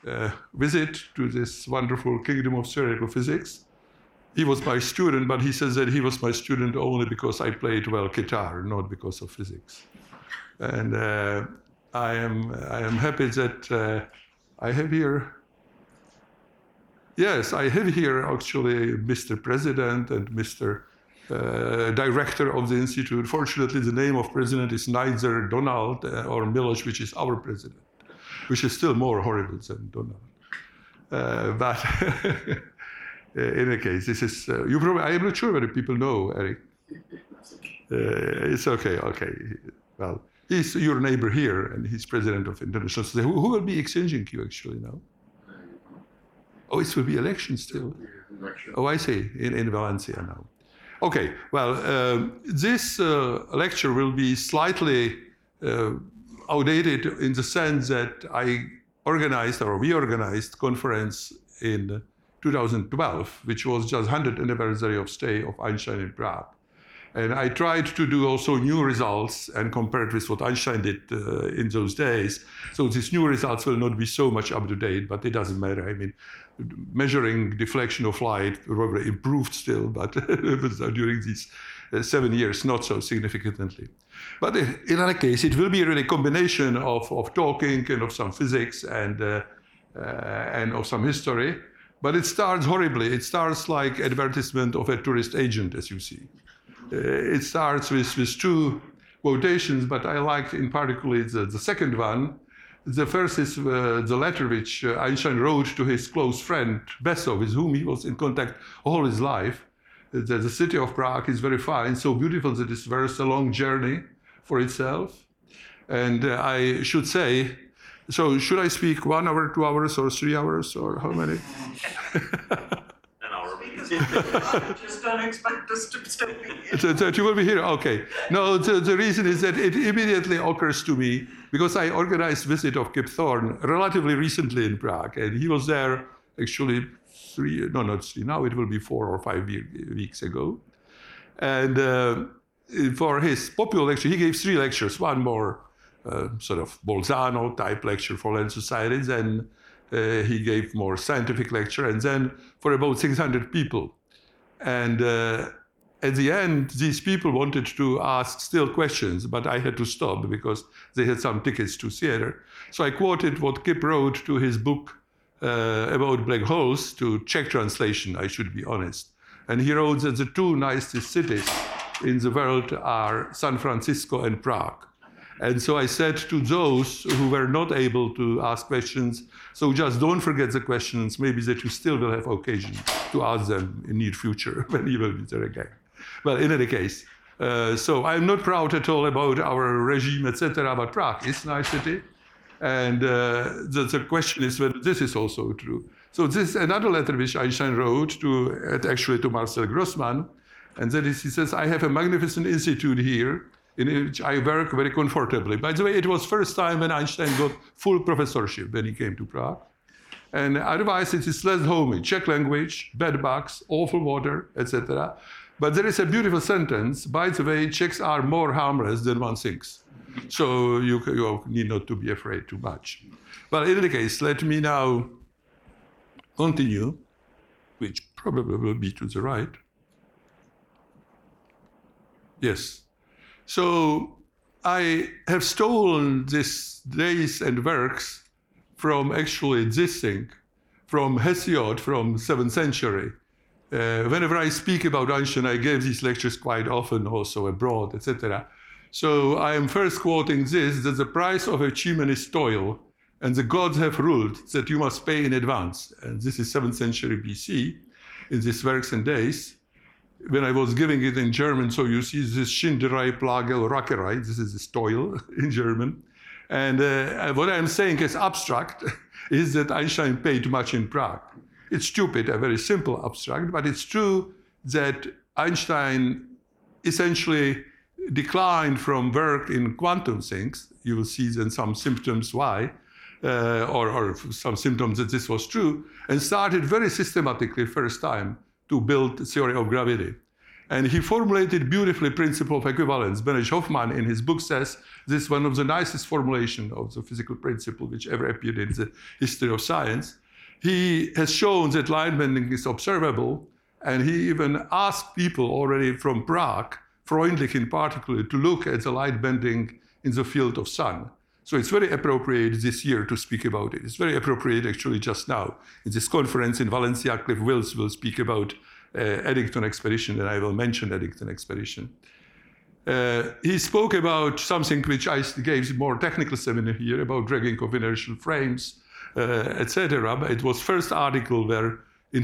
visit to this wonderful kingdom of theoretical physics. He was my student, but he says that he was my student only because I played well guitar, not because of physics. And I am happy that I have here. Yes, I have here actually Mr. President and Mr. Director of the Institute. Fortunately, the name of president is neither Donald or Miloš, which is our president, which is still more horrible than Donald. But in any case, this is, you probably, I am not sure whether people know, Eric. It's okay. Well, he's your neighbor here, and he's president of International Society. Who will be exchanging you actually now? Oh, it will be election still. Oh, I see, in Valencia now. Okay, well, this lecture will be slightly outdated in the sense that we organized conference in 2012, which was just 100th anniversary of stay of Einstein in Prague. And I tried to do also new results and compare it with what Einstein did in those days. So these new results will not be so much up to date, but it doesn't matter. I mean, measuring deflection of light probably improved still, but during these 7 years, not so significantly. But in any case, it will be really a combination of talking and of some physics and of some history. But it starts horribly. It starts like advertisement of a tourist agent, as you see. It starts with two quotations, but I liked in particular the second one. The first is the letter which Einstein wrote to his close friend Bessel, with whom he was in contact all his life. The city of Prague is very fine, so beautiful that it's a long journey for itself. And I should say, so should I speak 1 hour, 2 hours, or 3 hours, or how many? Just don't expect us to still be here. That you will be here? Okay. No, the reason is that it immediately occurs to me, because I organized visit of Kip Thorne relatively recently in Prague, and he was there actually not 3, now it will be 4 or 5 weeks ago. And for his popular lecture, he gave 3 lectures, one more sort of Bolzano-type lecture for Land Society, then he gave more scientific lecture, and then for about 600 people. And at the end, these people wanted to ask still questions, but I had to stop because they had some tickets to theater. So I quoted what Kip wrote to his book about black holes, to Czech translation, I should be honest. And he wrote that the 2 nicest cities in the world are San Francisco and Prague. And so I said to those who were not able to ask questions, so just don't forget the questions, maybe that you still will have occasion to ask them in near future when you will be there again. Well, in any case, so I'm not proud at all about our regime, etc., but Prague is a nice city. And the question is whether this is also true. So this is another letter which Einstein wrote to Marcel Grossman. And that is, he says, I have a magnificent institute here in which I work very comfortably. By the way, it was first time when Einstein got full professorship when he came to Prague. And otherwise it is less homey, Czech language, bed bugs, awful water, etc. But there is a beautiful sentence, by the way, Czechs are more harmless than one thinks. So you need not to be afraid too much. But in any case, let me now continue, which probably will be to the right. Yes. So I have stolen these days and works from actually this thing, from Hesiod, from 7th century. Whenever I speak about Einstein, I gave these lectures quite often, also abroad, etc. So I am first quoting this, that the price of achievement is toil, and the gods have ruled that you must pay in advance. And this is 7th century BC, in these works and days. When I was giving it in German, so you see this Schinderei, Plagel, Rackerei, this is this toil in German. And what I'm saying is abstract, is that Einstein paid much in Prague. It's stupid, a very simple abstract, but it's true that Einstein essentially declined from work in quantum things. You will see then some symptoms why, or some symptoms that this was true, and started very systematically first time to build the theory of gravity. And he formulated beautifully principle of equivalence. Beneš Hoffman in his book says this is one of the nicest formulations of the physical principle which ever appeared in the history of science. He has shown that light bending is observable, and he even asked people already from Prague, Freundlich in particular, to look at the light bending in the field of sun. So it's very appropriate this year to speak about it. It's very appropriate actually just now. In this conference in Valencia, Cliff Wills will speak about Eddington expedition, and I will mention Eddington expedition. He spoke about something which I gave more technical seminar here about dragging of inertial frames, etc. It was first article where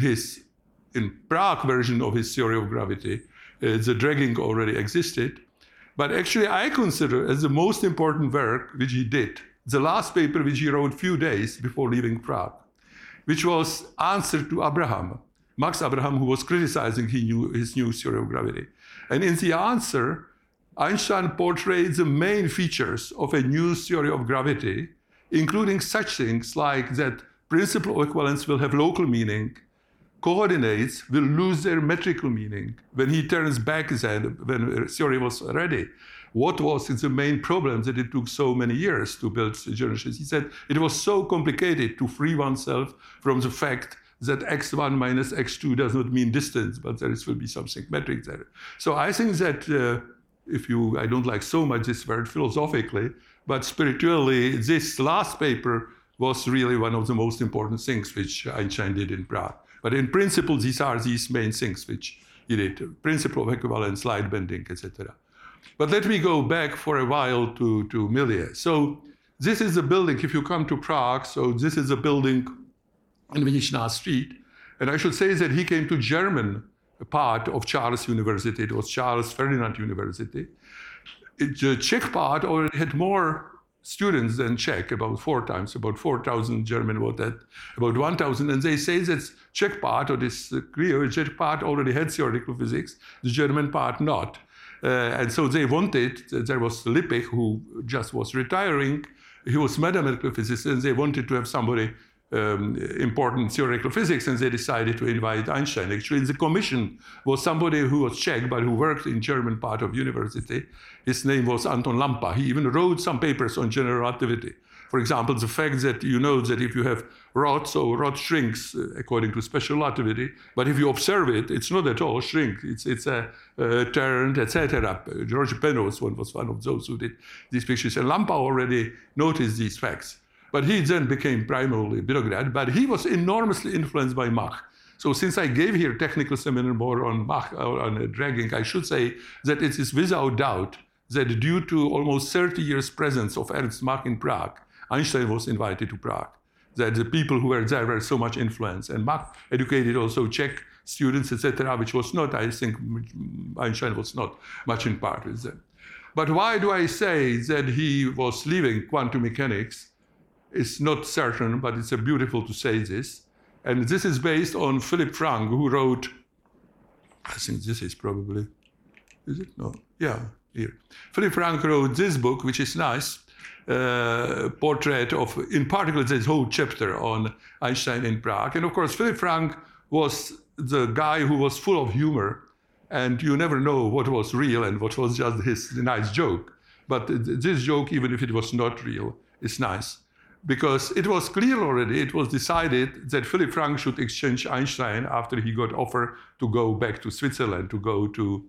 in Prague version of his theory of gravity, the dragging already existed. But actually I consider as the most important work which he did, the last paper which he wrote few days before leaving Prague, which was answer to Abraham, Max Abraham, who was criticizing his new theory of gravity. And in the answer, Einstein portrayed the main features of a new theory of gravity, including such things like that principle of equivalence will have local meaning, coordinates will lose their metrical meaning when he turns back then, when the theory was ready. What was the main problem that it took so many years to build the Genesis? He said it was so complicated to free oneself from the fact that x1 minus x2 does not mean distance, but there will be something metric there. So I think that I don't like so much this word philosophically, but spiritually, this last paper was really one of the most important things which Einstein did in Prague. But in principle, these are these main things which he did: principle of equivalence, light bending, etc. But let me go back for a while to Millet. So this is a building, if you come to Prague, so this is a building in Vyničná Street. And I should say that he came to German part of Charles University. It was Charles Ferdinand University. The Czech part already had more students than Czech, about 4 times, about 4,000 German was that, about 1,000. And they say that Czech part, or this Czech part already had theoretical physics, the German part not. And so they wanted, there was Lippich, who just was retiring. He was mathematical physicist, and they wanted to have somebody important theoretical physics, and they decided to invite Einstein. Actually, the commission was somebody who was Czech, but who worked in German part of university. His name was Anton Lampa. He even wrote some papers on general relativity. For example, the fact that you know that if you have rod, so rod shrinks according to special relativity, but if you observe it, it's not at all shrink. It's turned, etc. George Penrose was one of those who did these pictures, and Lampa already noticed these facts. But he then became primarily a bureaucrat, but he was enormously influenced by Mach. So since I gave here technical seminar more on Mach, on dragging, I should say that it is without doubt that due to almost 30 years presence of Ernst Mach in Prague, Einstein was invited to Prague. That the people who were there were so much influenced. And Mach educated also Czech students, etc., which was not, I think, Einstein was not much in part with them. But why do I say that he was leaving quantum mechanics? It's not certain, but it's beautiful to say this. And this is based on Philipp Frank, who wrote, I think this is probably, is it? No, yeah, here. Philipp Frank wrote this book, which is nice, portrait of, in particular, this whole chapter on Einstein in Prague. And of course, Philipp Frank was the guy who was full of humor, and you never know what was real and what was just his nice joke. But this joke, even if it was not real, is nice. Because it was clear already, it was decided that Philipp Frank should exchange Einstein after he got offer to go back to Switzerland, to go to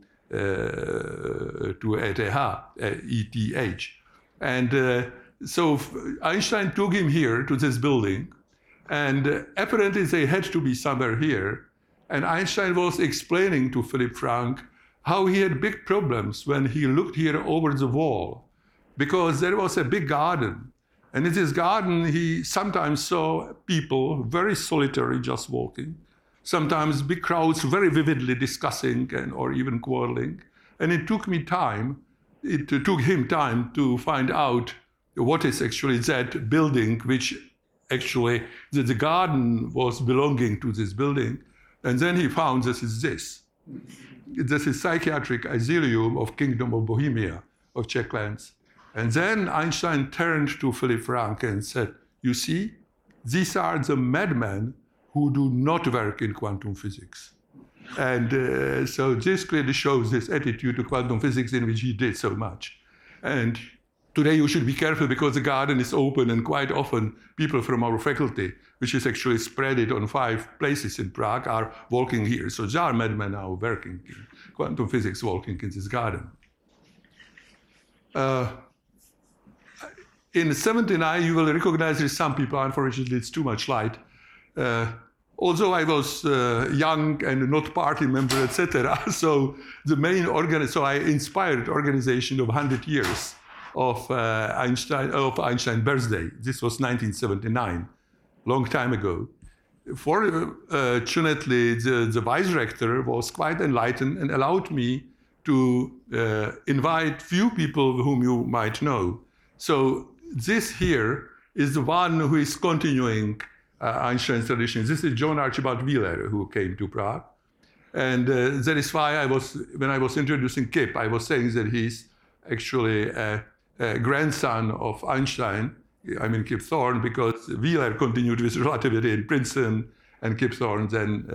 ETH. And so Einstein took him here to this building, and apparently they had to be somewhere here. And Einstein was explaining to Philipp Frank how he had big problems when he looked here over the wall, because there was a big garden. And in this garden, he sometimes saw people very solitary just walking, sometimes big crowds very vividly discussing or even quarreling. And it took him time to find out what is actually that building, which actually the garden was belonging to this building. And then he found this is this. This is psychiatric asylum of Kingdom of Bohemia, of Czech lands. And then Einstein turned to Philipp Frank and said, you see, these are the madmen who do not work in quantum physics. And so this clearly shows this attitude to quantum physics in which he did so much. And today you should be careful because the garden is open, and quite often people from our faculty, which is actually spread it on 5 places in Prague, are walking here. So there are madmen now working in quantum physics, walking in this garden. In 79, you will recognize there is some people, unfortunately it's too much light. Although I was young and not party member, etc., so the main so I inspired organization of 100 years of Einstein's birthday. This was 1979, long time ago. Fortunately, the vice rector was quite enlightened and allowed me to invite few people whom you might know. So this here is the one who is continuing Einstein's tradition. This is John Archibald Wheeler, who came to Prague. And that is why when I was introducing Kip, I was saying that he's actually a grandson of Einstein, I mean Kip Thorne, because Wheeler continued with relativity in Princeton, and Kip Thorne then,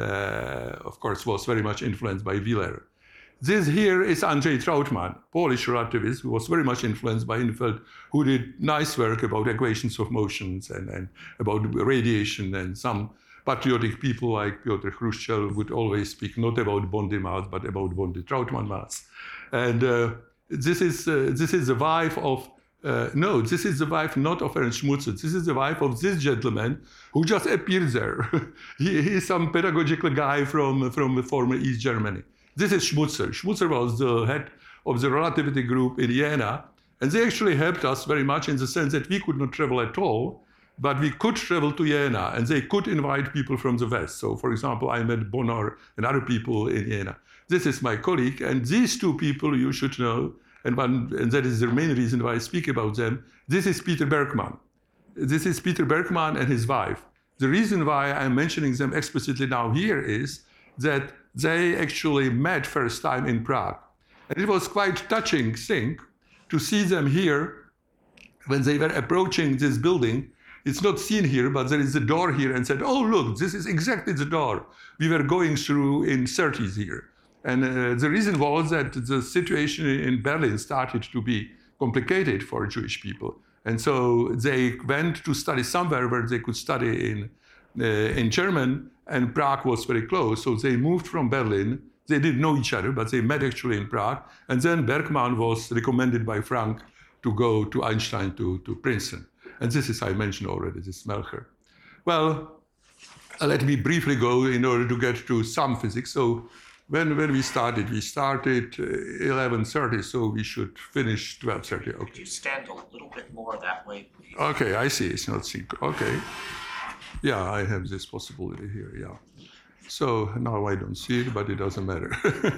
of course, was very much influenced by Wheeler. This here is Andrzej Trautmann, Polish relativist, who was very much influenced by Infeld, who did nice work about equations of motions and about radiation, and some patriotic people like Piotr Khrushchev would always speak not about Bondi mass, but about Bondi Trautmann mass. And this is the wife of, no, this is the wife not of Ernst Schmutzer. This is the wife of this gentleman who just appeared there. he is some pedagogical guy from former East Germany. This is Schmutzer. Schmutzer was the head of the relativity group in Jena, and they actually helped us very much in the sense that we could not travel at all, but we could travel to Jena, and they could invite people from the West. So, for example, I met Bonner and other people in Jena. This is my colleague, and these 2 people you should know, and that is the main reason why I speak about them. This is Peter Bergman. This is Peter Bergman and his wife. The reason why I'm mentioning them explicitly now here is that they actually met first time in Prague. And it was quite touching thing to see them here when they were approaching this building. It's not seen here, but there is a door here, and said, oh, look, this is exactly the door we were going through in 30s here. And the reason was that the situation in Berlin started to be complicated for Jewish people. And so they went to study somewhere where they could study in German, and Prague was very close. So they moved from Berlin. They didn't know each other, but they met actually in Prague. And then Bergman was recommended by Frank to go to Einstein to Princeton. And this is, I mentioned already, this Melcher. Well, let me briefly go in order to get to some physics. So when we started 11:30, so we should finish 12:30. Okay. Could you stand a little bit more that way, please? Okay, I see. It's not sync. Okay. Yeah, I have this possibility here. Yeah. So now I don't see it, but it doesn't matter.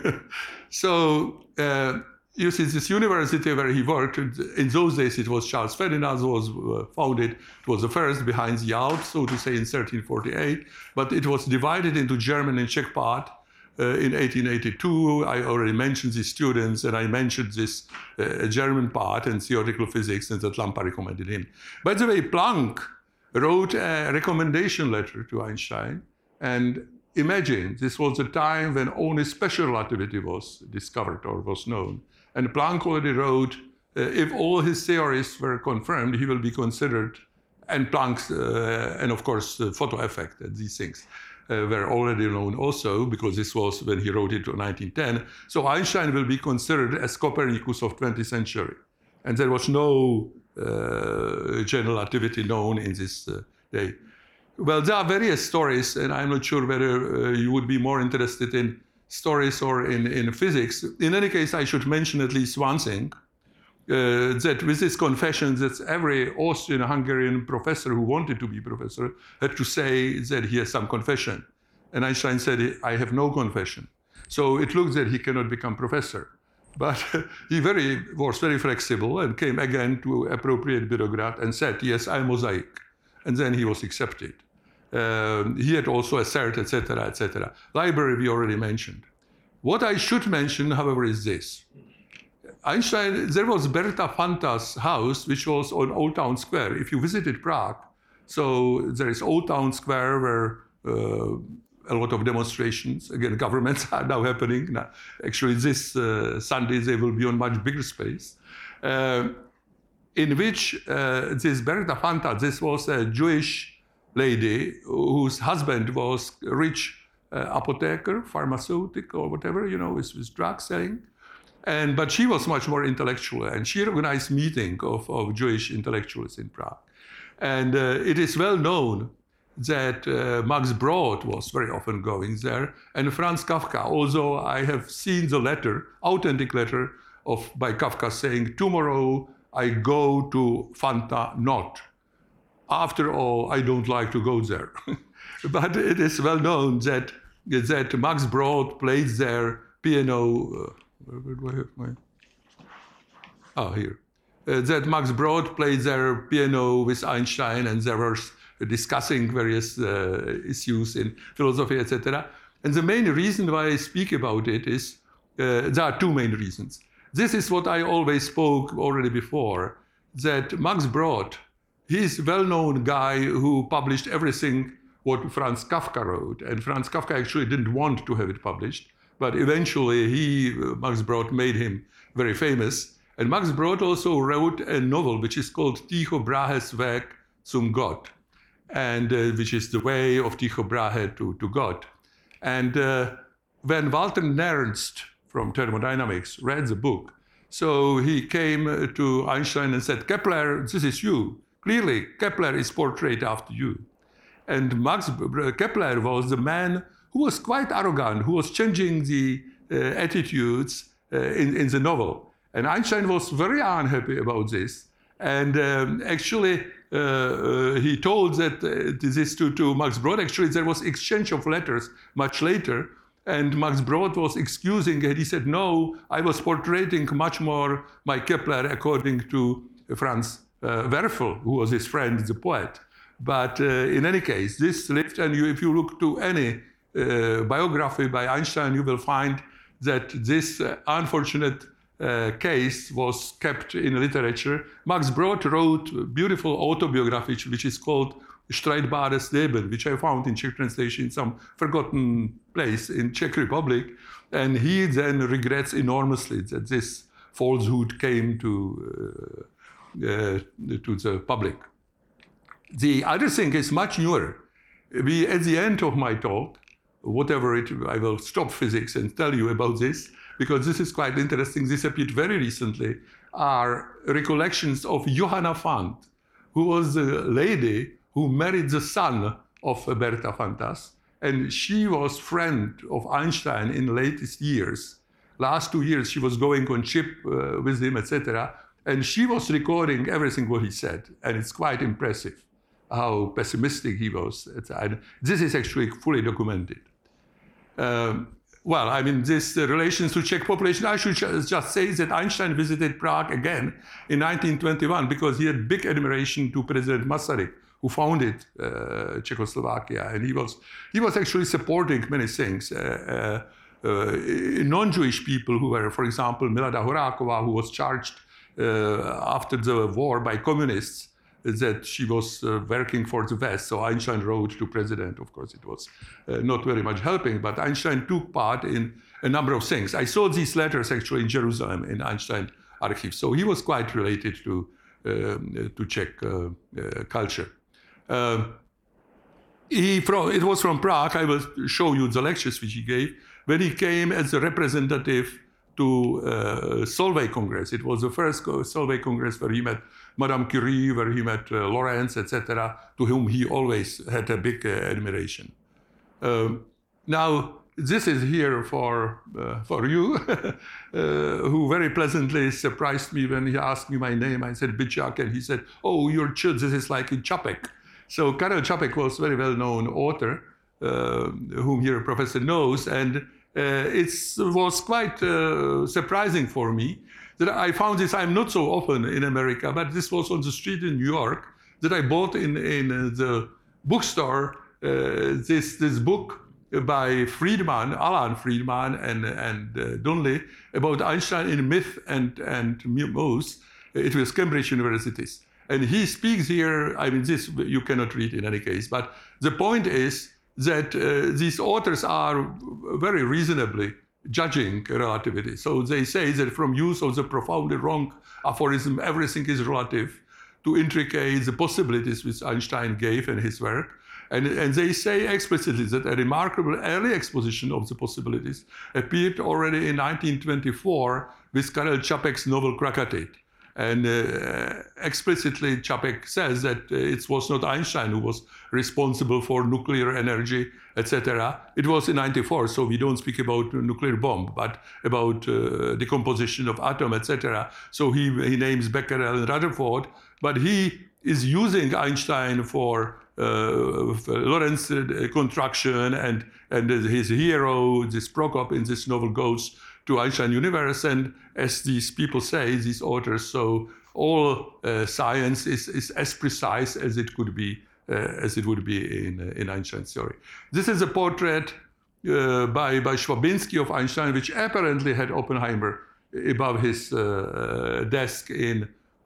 So you see, this university where he worked, in those days it was Charles Ferdinand was founded. It was the first behind the Alps, so to say, in 1348. But it was divided into German and Czech part. In 1882, I already mentioned the students, and I mentioned this German part and theoretical physics, and that Lampa recommended him. By the way, Planck wrote a recommendation letter to Einstein, and imagine, this was a time when only special relativity was discovered or was known. And Planck already wrote, if all his theories were confirmed, he will be considered, and Planck's, and of course, the photo effect and these things were already known also, because this was when he wrote it in 1910. So Einstein will be considered as Copernicus of 20th century. And there was no general relativity known in this day. Well, there are various stories, and I'm not sure whether you would be more interested in stories or in physics. In any case, I should mention at least one thing, that with this confession that every Austrian-Hungarian professor who wanted to be professor had to say that he has some confession. And Einstein said, I have no confession. So it looks that he cannot become professor. But he was very flexible and came again to appropriate bureaucrat and said, yes, I'm mosaic. And then he was accepted. He had also a cert, etc., etc. Library we already mentioned. What I should mention, however, is this. Einstein, there was Berta Fanta's house, which was on Old Town Square. If you visited Prague, so there is Old Town Square where a lot of demonstrations. Again, governments are now happening. Now, actually, this Sunday they will be on much bigger space, in which this Berta Fanta, this was a Jewish lady whose husband was a rich apotheker, pharmaceutical or whatever, with drug selling. But she was much more intellectual, and she organized meeting of Jewish intellectuals in Prague. And it is well known that Max Brod was very often going there, and Franz Kafka, although I have seen the letter, authentic letter by Kafka saying, tomorrow I go to Fanta not. After all, I don't like to go there. But it is well known that Max Brod played there piano. Where do I have my? Oh, here. That Max Brod played their piano with Einstein, and they were discussing various issues in philosophy, etc. And the main reason why I speak about it is, there are two main reasons. This is what I always spoke already before, that Max Brod, he's a well-known guy who published everything what Franz Kafka wrote, and Franz Kafka actually didn't want to have it published, but eventually Max Brod made him very famous. And Max Brod also wrote a novel which is called Tycho Brahe's Weg zum Gott, and which is the way of Tycho Brahe to God. And when Walter Nernst from thermodynamics read the book, so he came to Einstein and said, Kepler, this is you. Clearly, Kepler is portrayed after you. And Kepler was the man who was quite arrogant, who was changing the attitudes in the novel. And Einstein was very unhappy about this. And actually, he told this to Max Brod. Actually, there was exchange of letters much later. And Max Brod was excusing it. He said, no, I was portraying much more my Kepler according to Franz Werfel, who was his friend, the poet. But in any case, this lived, and if you look to any biography by Einstein, you will find that this unfortunate case was kept in literature. Max Brod wrote a beautiful autobiography, which is called Streitbares Leben, which I found in Czech translation in some forgotten place in Czech Republic. And he then regrets enormously that this falsehood came to the public. The other thing is much newer. At the end of my talk, I will stop physics and tell you about this, because this is quite interesting. This appeared very recently, are recollections of Johanna Fant, who was a lady who married the son of Berta Fantas, and she was friend of Einstein in the latest years. Last 2 years, she was going on ship with him, etc., and she was recording everything what he said, and it's quite impressive how pessimistic he was. This is actually fully documented. This relations to Czech population, I should just say that Einstein visited Prague again in 1921 because he had big admiration to President Masaryk, who founded Czechoslovakia, and he was actually supporting many things. Non-Jewish people who were, for example, Milada Horáková, who was charged after the war by communists that she was working for the West. So Einstein wrote to President. Of course, it was not very much helping, but Einstein took part in a number of things. I saw these letters actually in Jerusalem in Einstein archives. So he was quite related to Czech culture. It was from Prague. I will show you the lectures which he gave when he came as a representative to Solvay Congress. It was the first Solvay Congress where he met Madame Curie, where he met Lorentz, etc., to whom he always had a big admiration. Now, this is here for you, who very pleasantly surprised me when he asked me my name. I said Bychak, and he said, "Oh, you're this is like in Čapek." So Karel Čapek was a very well-known author, whom here Professor knows, and it was quite surprising for me that I found this. I'm not so often in America, but this was on the street in New York that I bought in the bookstore this book by Friedman, Alan Friedman, and Donnelly about Einstein in Myth and Myths. It was Cambridge Universities. And he speaks here, this you cannot read in any case, but the point is that these authors are very reasonably judging relativity. So they say that from use of the profoundly wrong aphorism, everything is relative, to intricate the possibilities which Einstein gave in his work. And they say explicitly that a remarkable early exposition of the possibilities appeared already in 1924 with Karel Čapek's novel Krakatay. And explicitly, Čapek says that it was not Einstein who was responsible for nuclear energy, etc. It was in 1994, so we don't speak about nuclear bomb, but about decomposition of atom, etc. So he names Becquerel and Rutherford, but he is using Einstein for Lorentz contraction, and his hero, this Prokop in this novel, goes to Einstein universe, and as these people say, these authors, so all science is as precise as it could be, as it would be in Einstein's theory. This is a portrait by Schwabinski of Einstein, which apparently had Oppenheimer above his desk in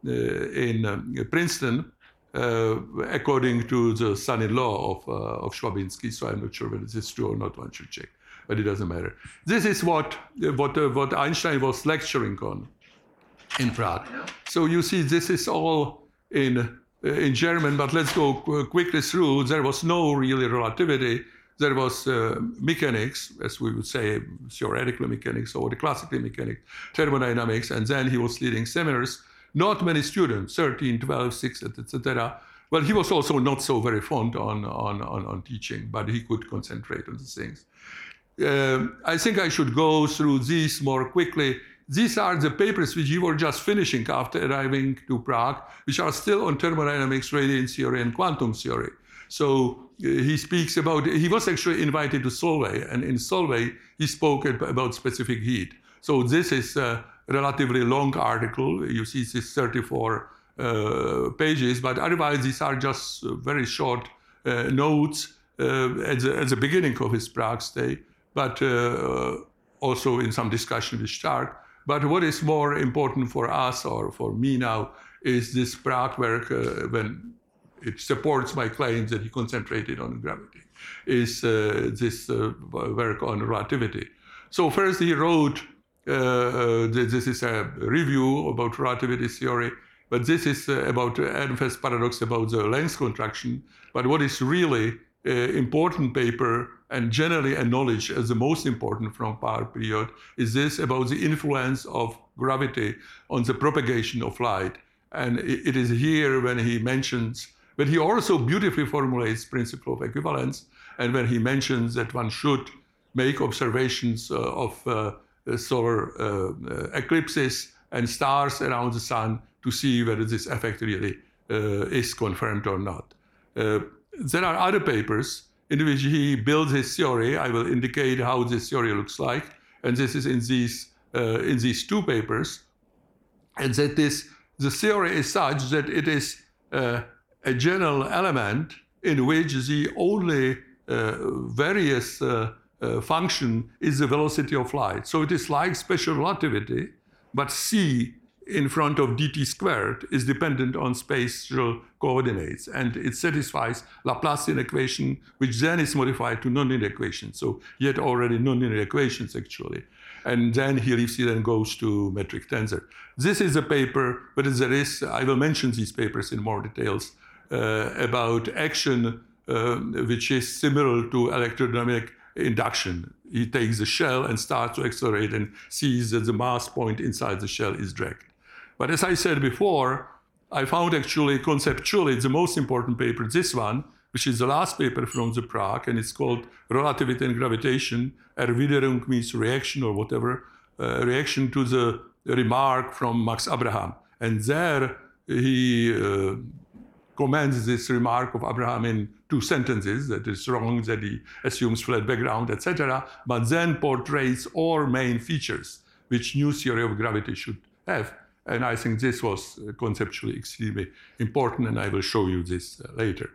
Princeton, according to the son-in-law of Schwabinski. So I'm not sure whether this is true or not. One should check, but it doesn't matter. This is what Einstein was lecturing on in Prague. So you see, this is all in German, but let's go quickly through. There was no really relativity. There was mechanics, as we would say, theoretical mechanics or the classical mechanics, thermodynamics, and then he was leading seminars. Not many students, 13, 12, 6, etc. Well, he was also not so very fond on teaching, but he could concentrate on these things. I think I should go through these more quickly. These are the papers which you were just finishing after arriving to Prague, which are still on thermodynamics, radiant theory, and quantum theory. So he speaks about, he was actually invited to Solvay, and in Solvay he spoke about specific heat. So this is a relatively long article. You see this 34 pages, but otherwise these are just very short notes at the beginning of his Prague stay, but also in some discussion with Stark. But what is more important for us, or for me now, is this Prague work, when it supports my claims that he concentrated on gravity, is this work on relativity. So first he wrote, this is a review about relativity theory, but this is about Ehrenfest's paradox about the length contraction. But what is really important paper, and generally acknowledged as the most important from our period, is this about the influence of gravity on the propagation of light. And it is here when he mentions, but he also beautifully formulates principle of equivalence, and when he mentions that one should make observations of solar eclipses and stars around the sun to see whether this effect really is confirmed or not. There are other papers in which he builds his theory. I will indicate how this theory looks like, and this is in these two papers. And that the theory is such that it is a general element in which the only various function is the velocity of light. So it is like special relativity, but c in front of dt squared is dependent on spatial coordinates, and it satisfies Laplacian equation, which then is modified to nonlinear equations. So he had already nonlinear equations actually, and then he leaves it and goes to metric tensor. This is a paper, but there is, I will mention these papers in more details, about action which is similar to electrodynamic induction. He takes the shell and starts to accelerate and sees that the mass point inside the shell is dragged. But as I said before, I found actually conceptually the most important paper, this one, which is the last paper from the Prague, and it's called Relativity and Gravitation. Erwiderung means reaction or whatever, reaction to the remark from Max Abraham. And there he comments this remark of Abraham in two sentences, that it's wrong, that he assumes flat background, etc., but then portrays all main features which new theory of gravity should have. And I think this was conceptually extremely important, and I will show you this later.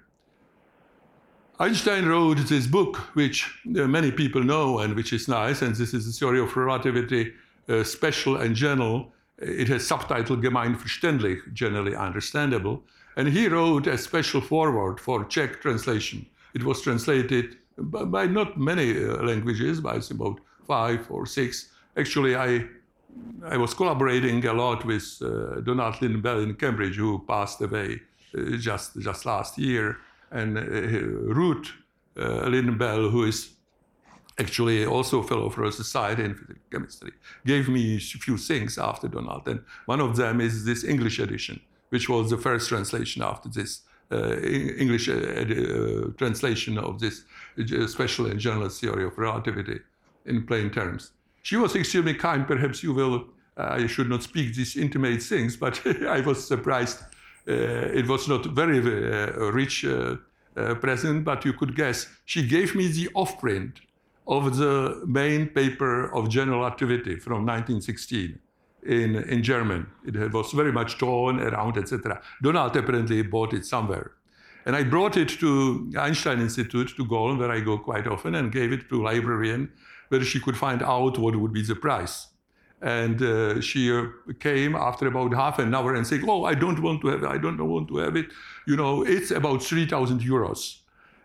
Einstein wrote this book, which many people know and which is nice, and this is the theory of relativity, special and general. It has subtitle Gemeinverständlich, generally understandable. And he wrote a special foreword for Czech translation. It was translated by not many languages, by about 5 or 6. Actually, I was collaborating a lot with Donald Lynden-Bell in Cambridge, who passed away just last year, and Ruth Lynden-Bell, who is actually also a fellow of Royal Society in physical chemistry, gave me a few things after Donald, and one of them is this English edition, which was the first translation after this English translation of this special and general theory of relativity in plain terms. She was extremely kind. Perhaps you will, I should not speak these intimate things, but I was surprised. It was not very rich present, but you could guess. She gave me the off-print of the main paper of general relativity from 1916 in German. It was very much torn around, etc. Donald apparently bought it somewhere. And I brought it to Einstein Institute, to Golem, where I go quite often, and gave it to a librarian, where she could find out what would be the price. And she came after about half an hour and said, "Oh, I don't want to have it. I don't want to have it. You know, it's about 3,000 euros.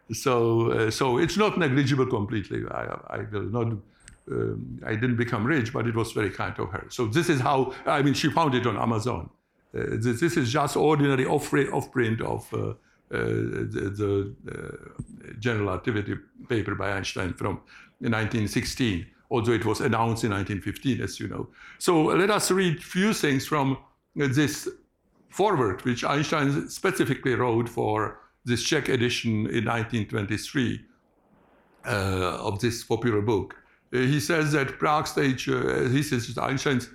So it's not negligible completely. I will not. I didn't become rich, but it was very kind of her. So this is how. I mean, she found it on Amazon. This is just ordinary off-print of the general relativity paper by Einstein from 1916. Although it was announced in 1915, as you know. So let us read a few things from this foreword, which Einstein specifically wrote for this Czech edition in 1923 of this popular book. He says that Prague stage, he says Einstein's,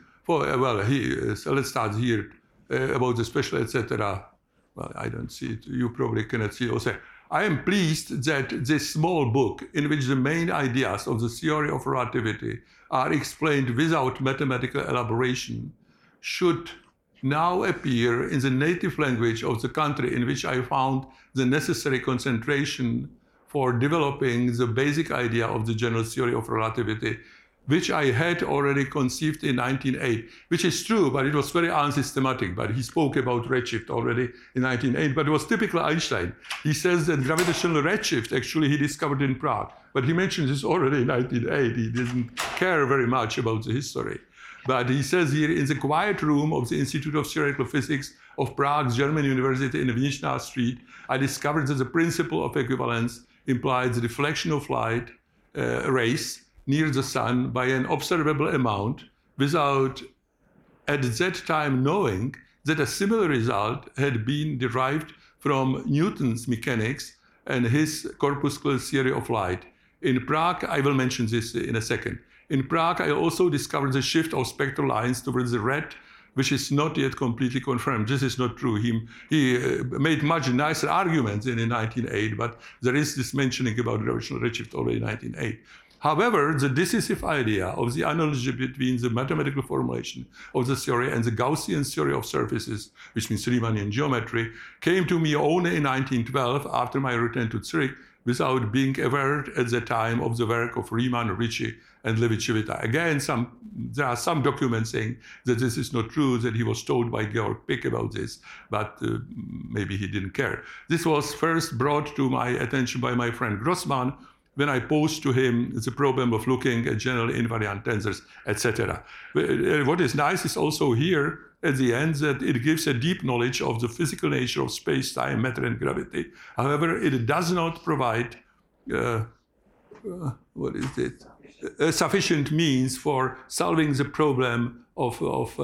let's start here about the special, etc. Well, I don't see it. You probably cannot see it. Also, I am pleased that this small book, in which the main ideas of the theory of relativity are explained without mathematical elaboration, should now appear in the native language of the country in which I found the necessary concentration for developing the basic idea of the general theory of relativity, which I had already conceived in 1908, which is true, but it was very unsystematic. But he spoke about redshift already in 1908, but it was typical Einstein. He says that gravitational redshift, actually, he discovered in Prague. But he mentioned this already in 1908. He didn't care very much about the history. But he says here, in the quiet room of the Institute of Theoretical Physics of Prague's German University in Viničná Street, I discovered that the principle of equivalence implies the deflection of light rays near the sun by an observable amount, without at that time knowing that a similar result had been derived from Newton's mechanics and his corpuscular theory of light. In Prague, I will mention this in a second. In Prague, I also discovered the shift of spectral lines towards the red, which is not yet completely confirmed. This is not true. He made much nicer arguments in 1908, but there is this mentioning about gravitational redshift already in 1908. However, the decisive idea of the analogy between the mathematical formulation of the theory and the Gaussian theory of surfaces, which means Riemannian geometry, came to me only in 1912 after my return to Zurich, without being aware at the time of the work of Riemann, Ricci, and Levi-Civita. Again, there are some documents saying that this is not true, that he was told by Georg Pick about this, but maybe he didn't care. This was first brought to my attention by my friend Grossmann, when I posed to him the problem of looking at general invariant tensors, etc. What is nice is also here at the end that it gives a deep knowledge of the physical nature of space, time, matter, and gravity. However, it does not provide sufficient means for solving the problem of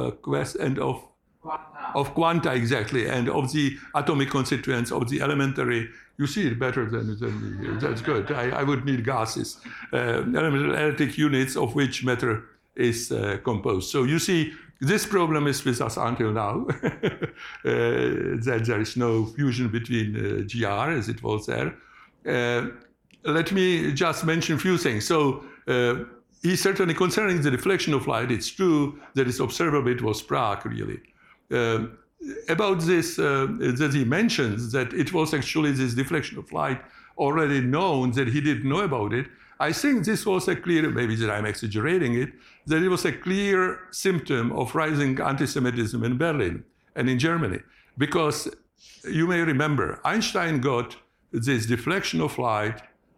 quanta, exactly, and of the atomic constituents of the elementary. You see it better than me here. That's good. I would need gases. Elementary electric units of which matter is composed. So you see, this problem is with us until now, that there is no fusion between GR as it was there. Let me just mention a few things. So he certainly, concerning the deflection of light, it's true that it's observable. It was Prague, really. About this, that he mentions that it was actually this deflection of light already known, that he didn't know about it. I think this was a clear, maybe that I'm exaggerating it, that it was a clear symptom of rising anti-Semitism in Berlin and in Germany. Because you may remember, Einstein got this deflection of light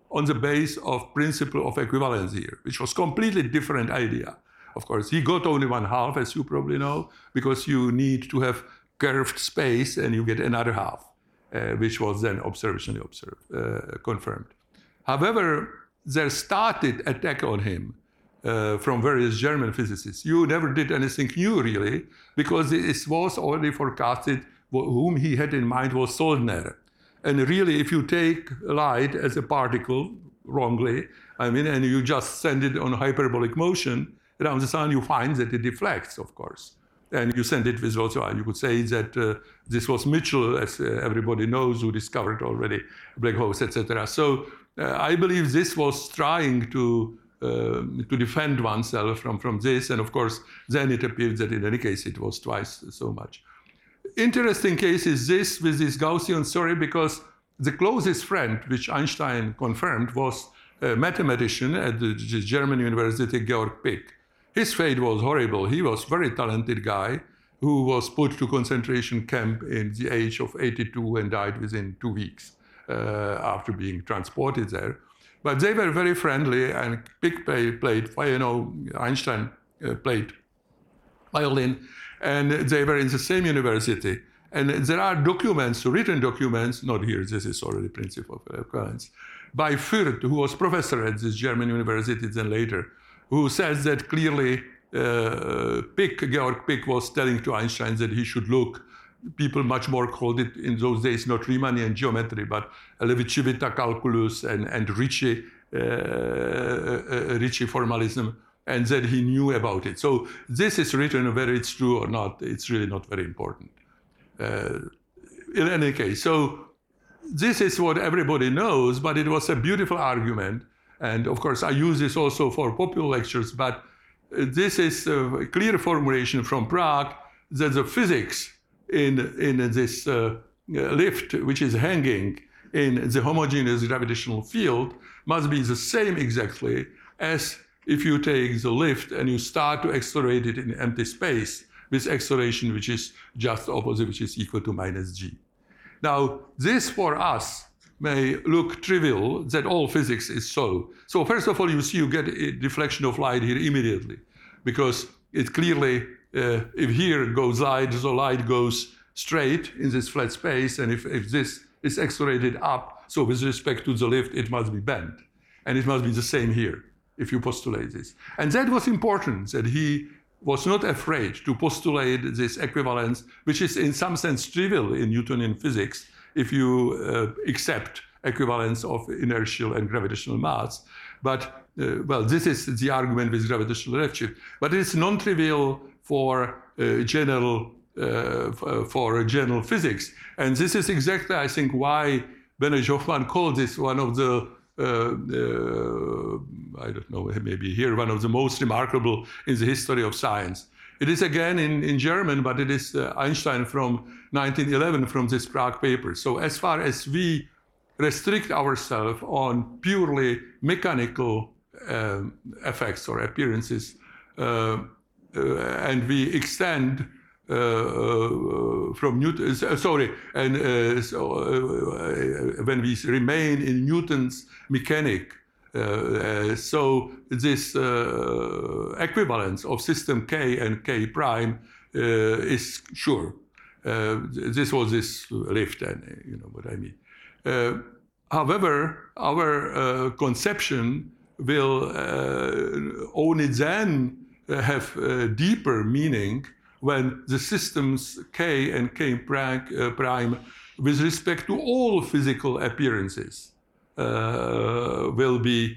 on the base of principle of equivalence here, which was completely different idea. Of course, he got only 1/2, as you probably know, because you need to have curved space and you get another half, which was then observationally confirmed. However, there started attack on him from various German physicists. You never did anything new, really, because it was already forecasted. Whom he had in mind was Soldner. And really, if you take light as a particle wrongly, and you just send it on hyperbolic motion around the sun, you find that it deflects, of course. And you send it with also, you could say that this was Mitchell, as everybody knows, who discovered already black holes, etc. So I believe this was trying to defend oneself from this. And of course, then it appeared that in any case, it was twice so much. Interesting case is this with this Gaussian theory, because the closest friend, which Einstein confirmed, was a mathematician at the German university, Georg Pick. His fate was horrible. He was a very talented guy who was put to concentration camp in the age of 82 and died within 2 weeks after being transported there. But they were very friendly, and Pick played, Einstein played violin, and they were in the same university. And there are documents, written documents, not here, this is already principle of equivalence, by Fürth, who was professor at this German university then later, who says that clearly Georg Pick was telling to Einstein that he should look, people much more called it in those days not Riemannian geometry, but Levi-Civita calculus and Ricci formalism, and that he knew about it. So this is written, whether it's true or not, it's really not very important. In any case, so this is what everybody knows, but it was a beautiful argument. And of course, I use this also for popular lectures, but this is a clear formulation from Prague that the physics in this lift, which is hanging in the homogeneous gravitational field, must be the same exactly as if you take the lift and you start to accelerate it in empty space with acceleration which is just opposite, which is equal to -g. Now, this for us may look trivial, that all physics is so. So first of all, you get a deflection of light here immediately, because it clearly, if here goes light, so light goes straight in this flat space, and if this is accelerated up, so with respect to the lift, it must be bent. And it must be the same here, if you postulate this. And that was important, that he was not afraid to postulate this equivalence, which is in some sense trivial in Newtonian physics, if you accept equivalence of inertial and gravitational mass. But, this is the argument with gravitational redshift. But it's non-trivial for general physics. And this is exactly, I think, why Beneš-Hoffman called this one of the I don't know, maybe here, one of the most remarkable in the history of science. It is again in German, but it is Einstein from 1911 from this Prague paper. So as far as we restrict ourselves on purely mechanical effects or appearances, and we extend from Newton, when we remain in Newton's mechanic, so this equivalence of system K and K prime is sure. This was this lift, and you know what I mean. However, our conception will only then have deeper meaning when the systems K and K prime with respect to all physical appearances will be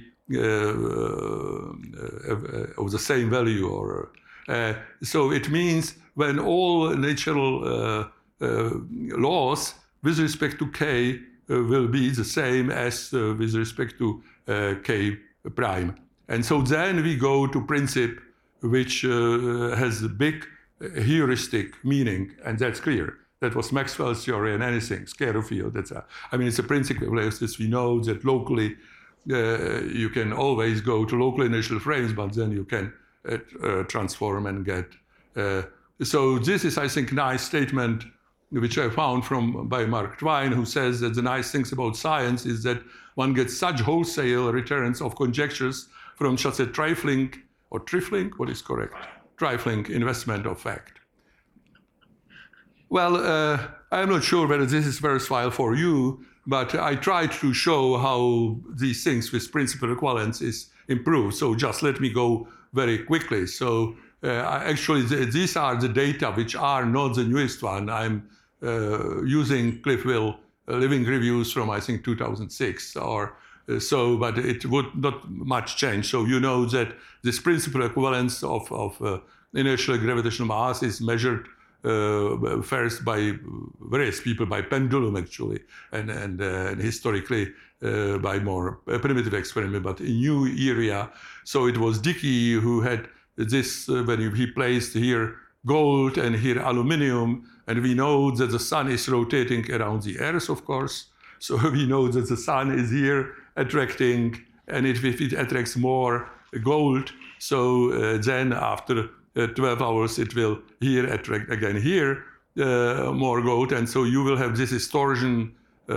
of the same value. Or so it means when all natural laws with respect to K will be the same as with respect to K prime. And so then we go to principle which has a big heuristic meaning, and that's clear. That was Maxwell's theory and anything, scalar field. It's a principle as we know that locally you can always go to local initial frames, but then you can transform and get. So this is, I think, nice statement which I found by Mark Twain, who says that the nice things about science is that one gets such wholesale returns of conjectures from such a trifling investment of fact. Well, I'm not sure whether this is worthwhile for you, but I tried to show how these things with principal equivalence is improved. So just let me go very quickly. So actually, these are the data which are not the newest one. I'm using Cliff Will living reviews from, I think, 2006 or so, but it would not much change. So you know that this principal equivalence of inertial gravitational mass is measured first by various people, by pendulum actually, and historically by more primitive experiment, but in new area. So it was Dickey who had this, when he placed here gold and here aluminium, and we know that the sun is rotating around the Earth, of course. So we know that the sun is here attracting, and if it attracts more gold, so then after 12 hours it will here attract again here more gold, and so you will have this distortion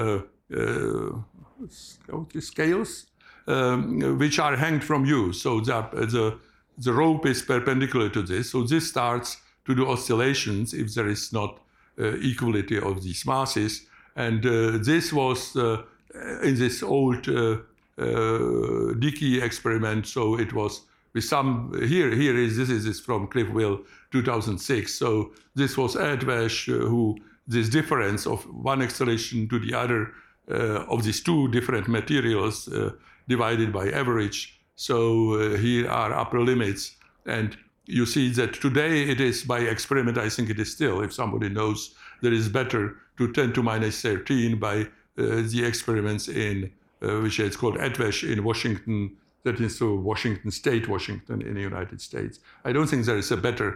scales which are hanged from you. So the rope is perpendicular to this, so this starts to do oscillations if there is not equality of these masses. And this was in this old Dickey experiment, so it was with some, this is from Cliff Will 2006, so this was Edwesch who, this difference of one acceleration to the other of these two different materials divided by average, so here are upper limits, and you see that today it is by experiment, I think it is still, if somebody knows, that is better to 10 to minus 13 by the experiments in, which is called Edwesch in Washington, that is so Washington State, Washington in the United States. I don't think there is a better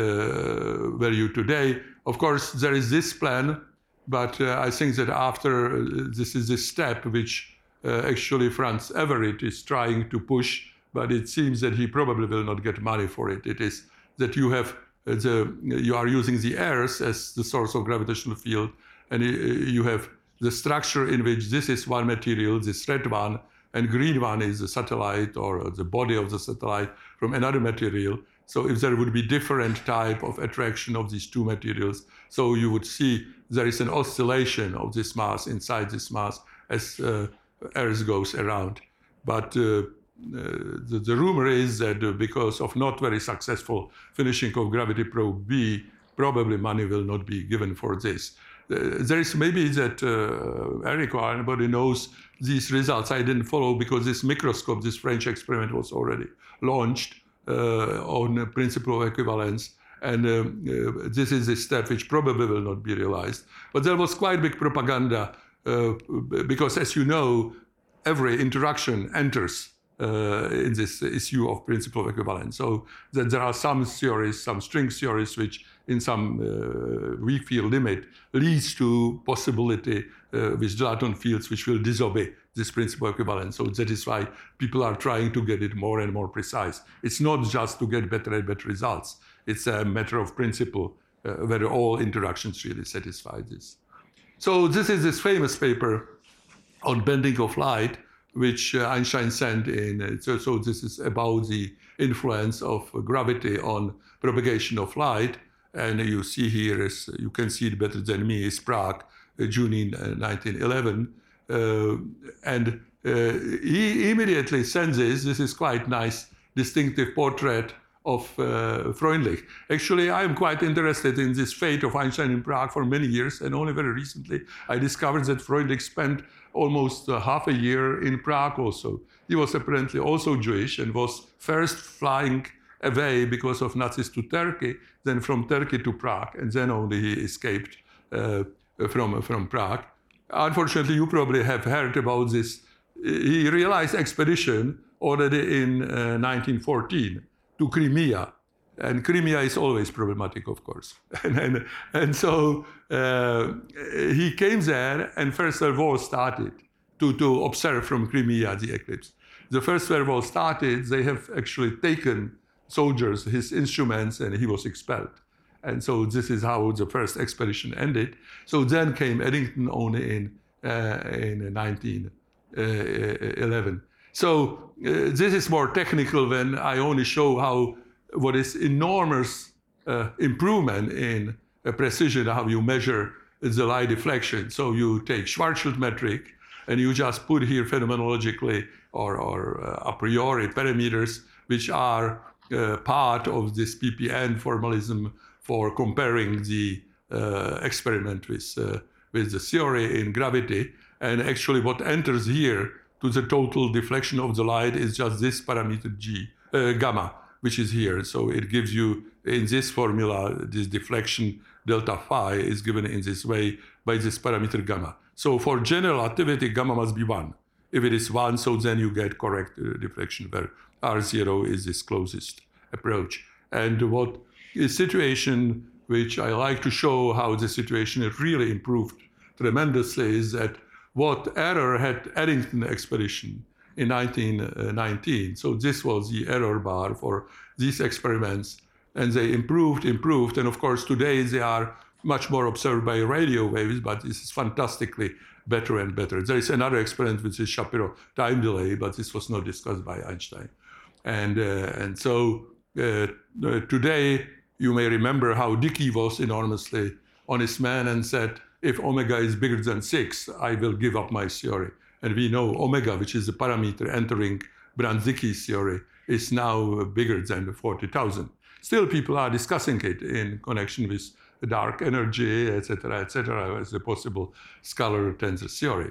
value today. Of course, there is this plan, but I think that after this is a step which actually Franz Everett is trying to push, but it seems that he probably will not get money for it. It is that you have you are using the Earth as the source of gravitational field, and you have the structure in which this is one material, this red one, and green one is the satellite or the body of the satellite from another material. So if there would be different type of attraction of these two materials, so you would see there is an oscillation of this mass inside this mass as Earth goes around. But the rumor is that because of not very successful finishing of Gravity Probe B, probably money will not be given for this. There is maybe that Eric or anybody knows these results. I didn't follow because this microscope, this French experiment was already launched on principle of equivalence. And this is a step which probably will not be realized. But there was quite big propaganda because, as you know, every interaction enters in this issue of principle of equivalence. So that there are some theories, some string theories, which in some weak field limit leads to possibility with Dalton fields which will disobey this principle of equivalence. So that is why people are trying to get it more and more precise. It's not just to get better and better results. It's a matter of principle whether all interactions really satisfy this. So this is this famous paper on bending of light, which Einstein sent in. So this is about the influence of gravity on propagation of light. And you see here, is, you can see it better than me, is Prague, June 1911. And he immediately sends this. This is quite nice, distinctive portrait of Freundlich. Actually, I am quite interested in this fate of Einstein in Prague for many years, and only very recently I discovered that Freundlich spent almost half a year in Prague also. He was apparently also Jewish and was first flying away because of Nazis to Turkey, then from Turkey to Prague, and then only he escaped from Prague. Unfortunately, you probably have heard about this. He realized expedition already in 1914 to Crimea, and Crimea is always problematic, of course. and so he came there, and First World War started to observe from Crimea the eclipse. The First World War started, they have actually taken soldiers, his instruments, and he was expelled. And so this is how the first expedition ended. So then came Eddington only in 1911. So this is more technical when I only show how what is enormous improvement in precision, how you measure the light deflection. So you take Schwarzschild metric and you just put here phenomenologically or a priori parameters which are part of this PPN formalism for comparing the experiment with the theory in gravity. And actually what enters here to the total deflection of the light is just this parameter gamma, which is here. So it gives you, in this formula, this deflection delta phi is given in this way by this parameter gamma. So for general relativity, gamma must be 1. If it is 1, so then you get correct deflection, where R0 is this closest approach. And what is situation which I like to show how the situation really improved tremendously is that what error had Eddington expedition in 1919. So this was the error bar for these experiments. And they improved. And of course, today they are much more observed by radio waves, but this is fantastically better and better. There is another experiment which is Shapiro time delay, but this was not discussed by Einstein. And so today you may remember how Dickey was enormously honest man and said, if omega is bigger than 6, I will give up my theory. And we know omega, which is the parameter entering Brans-Dickey's theory, is now bigger than 40,000. Still, people are discussing it in connection with dark energy, etc., as a possible scalar tensor theory.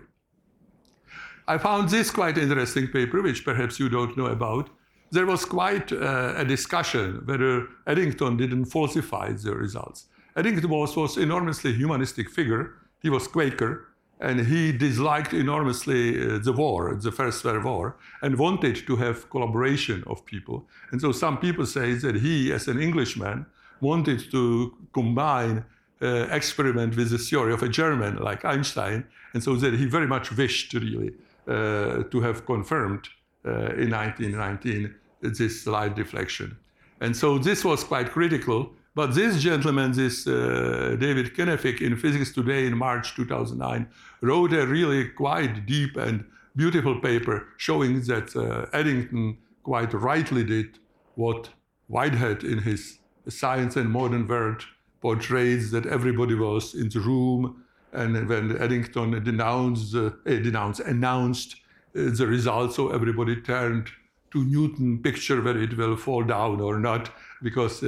I found this quite interesting paper, which perhaps you don't know about. There was quite a discussion whether Eddington didn't falsify the results. Eddington was enormously humanistic figure. He was Quaker, and he disliked enormously the war, the First World War, and wanted to have collaboration of people. And so some people say that he, as an Englishman, wanted to combine experiment with the theory of a German like Einstein, and so that he very much wished really to have confirmed in 1919 this light deflection. And so this was quite critical. But this gentleman, this David Kenefick in Physics Today in March 2009, wrote a really quite deep and beautiful paper showing that Eddington quite rightly did what Whitehead in his Science and Modern World portrays, that everybody was in the room, and when Eddington announced the results, so everybody turned to Newton picture whether it will fall down or not, because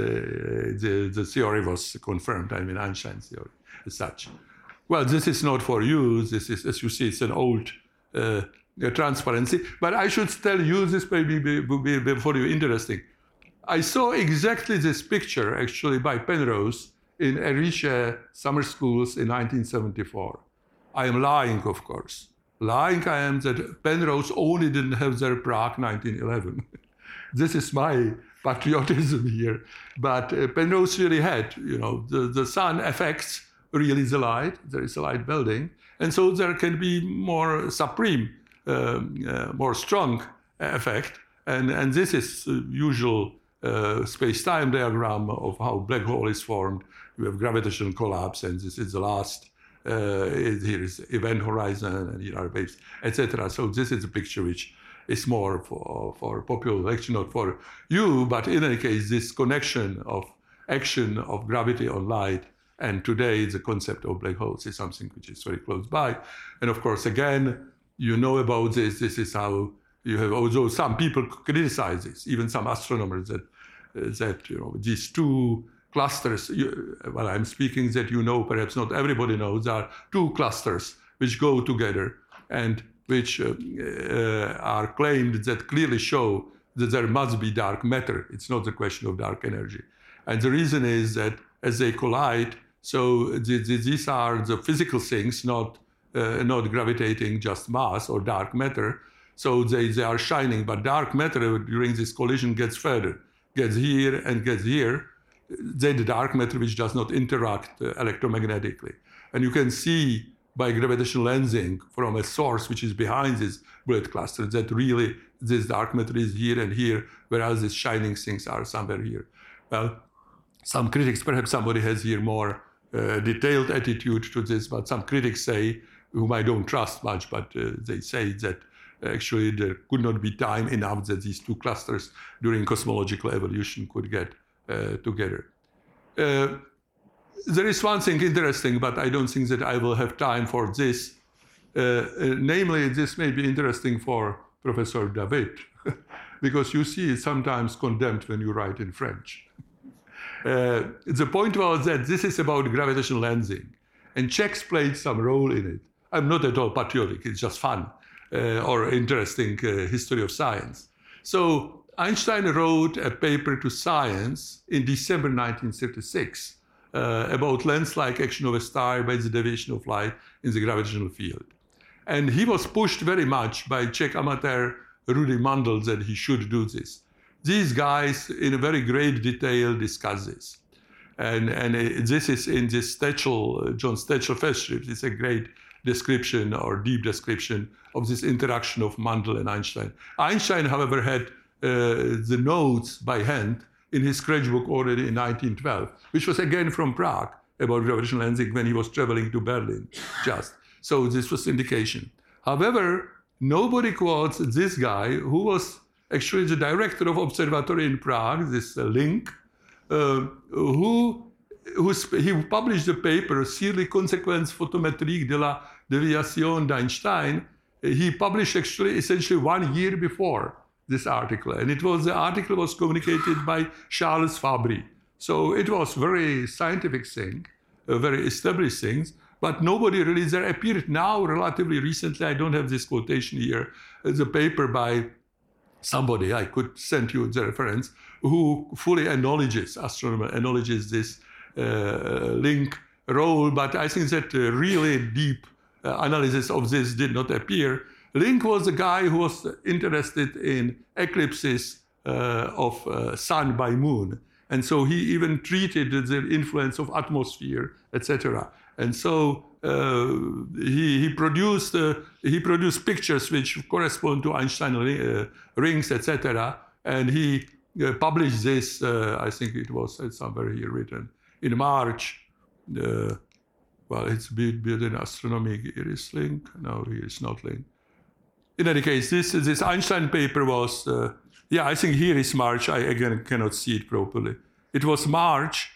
the theory was confirmed, I mean Einstein's theory as such. Well, this is not for you, this is, as you see, it's an old transparency, but I should tell you, this may be for you interesting. I saw exactly this picture actually by Penrose in Erisha summer schools in 1974. I am lying, of course. Lying I am that Penrose only didn't have their Prague 1911. This is my patriotism here. But Penrose really had, the sun affects really the light. There is a light building. And so there can be more supreme, more strong effect. And this is usual space-time diagram of how black hole is formed. You have gravitational collapse, and this is the last. Here is event horizon, and here are waves, etc. So this is a picture which is more for popular lecture, not for you, but in any case, this connection of action of gravity on light, and today the concept of black holes is something which is very close by. And of course, again, you know about this. This is how you have, although some people criticize this, even some astronomers, that these two clusters, well, I'm speaking that perhaps not everybody knows, there are two clusters which go together and which are claimed that clearly show that there must be dark matter. It's not a question of dark energy. And the reason is that as they collide, so these are the physical things, not gravitating just mass or dark matter. So they are shining, but dark matter during this collision gets further, gets here and gets here. Then the dark matter which does not interact electromagnetically. And you can see by gravitational lensing from a source which is behind this bullet cluster that really this dark matter is here and here, whereas these shining things are somewhere here. Well, some critics, perhaps somebody has here more detailed attitude to this, but some critics say, whom I don't trust much, but they say that actually there could not be time enough that these two clusters during cosmological evolution could get together. There is one thing interesting, but I don't think that I will have time for this. Namely, this may be interesting for Professor David, because you see it's sometimes condemned when you write in French. The point was that this is about gravitational lensing, and Czechs played some role in it. I'm not at all patriotic, it's just fun or interesting history of science. So Einstein wrote a paper to Science in December 1936 about lens-like action of a star by the deviation of light in the gravitational field. And he was pushed very much by Czech amateur Rudy Mandl that he should do this. These guys, in a very great detail, discuss this. And this is in this Stechel, John Stechel Festschrift. It's a great description or deep description of this interaction of Mandl and Einstein. Einstein, however, had the notes by hand in his scratchbook already in 1912, which was again from Prague about gravitational lensing when he was traveling to Berlin just. So this was indication. However, nobody quotes this guy who was actually the director of observatory in Prague, this Link, he published a paper, Sur les conséquences photométriques de la déviation d'Einstein. He published actually essentially 1 year before this article, and the article was communicated by Charles Fabry. So it was very scientific thing, very established things, but nobody really, there appeared now relatively recently, I don't have this quotation here, the paper by somebody, I could send you the reference, who fully acknowledges, astronomer acknowledges this Link role, but I think that really deep analysis of this did not appear. Link was a guy who was interested in eclipses of sun by moon. And so he even treated the influence of atmosphere, etc. And so he produced pictures which correspond to Einstein rings, etc. And he published this, I think it was somewhere here written, in March. Well, it's built in astronomy. Here is Link. No, here is not Link. In any case, this Einstein paper was, I think here is March. I again cannot see it properly. It was March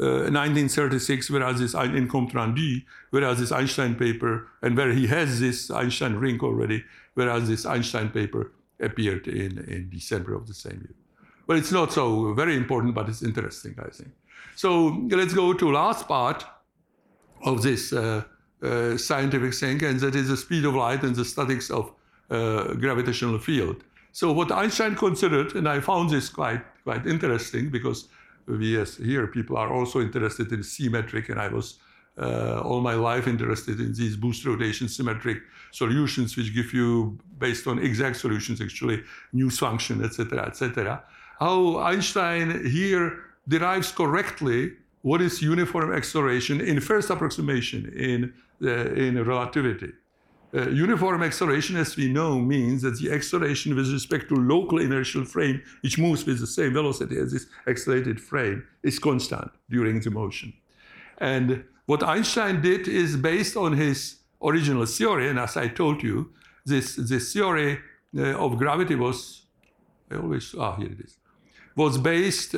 1936, whereas this in Compte Rendu, whereas this Einstein paper, and where he has this Einstein ring already, whereas this Einstein paper appeared in December of the same year. Well, it's not so very important, but it's interesting, I think. So let's go to last part of this scientific thing, and that is the speed of light and the statics of gravitational field. So what Einstein considered, and I found this quite interesting, because we as here people are also interested in symmetric, and I was all my life interested in these boost rotation symmetric solutions, which give you, based on exact solutions, actually New's function, etc., etc. How Einstein here derives correctly what is uniform acceleration in first approximation in relativity. Uniform acceleration, as we know, means that the acceleration with respect to local inertial frame, which moves with the same velocity as this accelerated frame, is constant during the motion. And what Einstein did is based on his original theory, and as I told you, this theory of gravity was, here it is, was based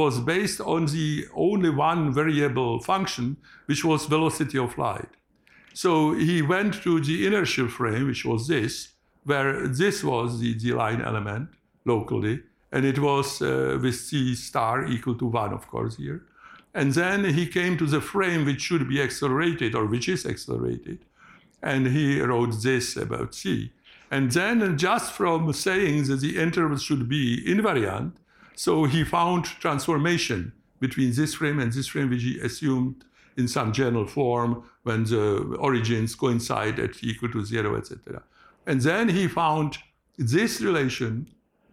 on the only one variable function, which was velocity of light. So he went to the inertial frame, which was this, where this was the line element locally, and it was with C star equal to 1, of course, here. And then he came to the frame which should be accelerated, or which is accelerated, and he wrote this about C. And then just from saying that the interval should be invariant, so he found transformation between this frame and this frame, which he assumed in some general form when the origins coincide at equal to 0, etc. And then he found this relation.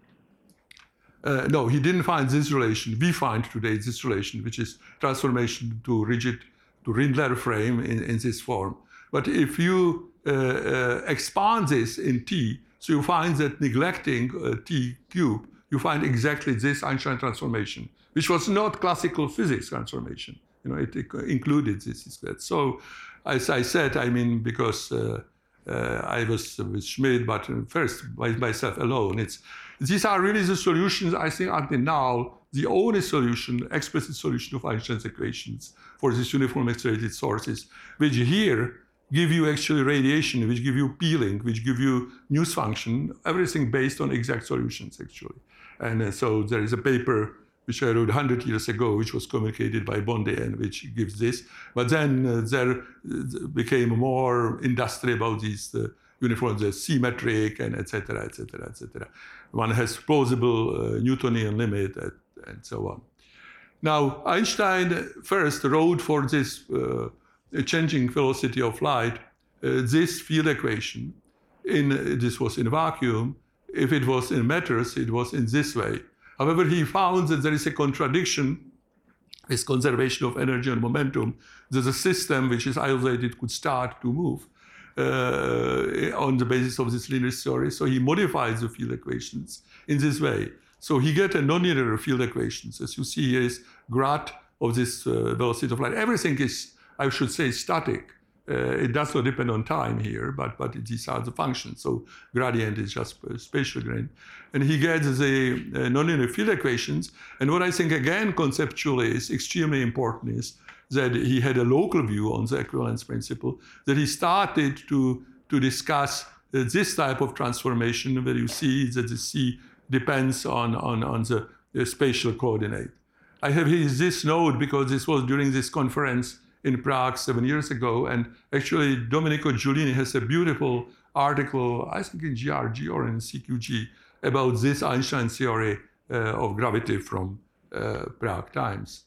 No, he didn't find this relation. We find today this relation, which is transformation to Rindler frame in this form. But if you expand this in T, so you find that neglecting T cube, you find exactly this Einstein transformation, which was not classical physics transformation. It included this. So, as I said, I mean, because I was with Schmidt, but first by myself alone. These are really the solutions, I think, until now, the only solution, explicit solution of Einstein's equations for these uniform accelerated sources, which here give you actually radiation, which give you peeling, which give you News function, everything based on exact solutions, actually. And so there is a paper which I wrote 100 years ago, which was communicated by Bondi, and which gives this. But then there became more industry about these uniforms, the symmetric, and et cetera, et cetera, et cetera. One has plausible Newtonian limit, and so on. Now, Einstein first wrote for this changing velocity of light, this field equation. This was in vacuum. If it was in matters, it was in this way. However, he found that there is a contradiction with conservation of energy and momentum, that a system which is isolated could start to move on the basis of this linear theory. So he modifies the field equations in this way. So he gets a nonlinear field equations. As you see here is grad of this velocity of light. Everything is, I should say, static. It does not depend on time here, but these are the functions. So gradient is just spatial gradient. And he gets the nonlinear field equations. And what I think, again, conceptually is extremely important is that he had a local view on the equivalence principle, that he started to discuss this type of transformation where you see that the C depends on the spatial coordinate. I have this note because this was during this conference in Prague 7 years ago, and actually Domenico Giulini has a beautiful article, I think in GRG or in CQG, about this Einstein theory of gravity from Prague times.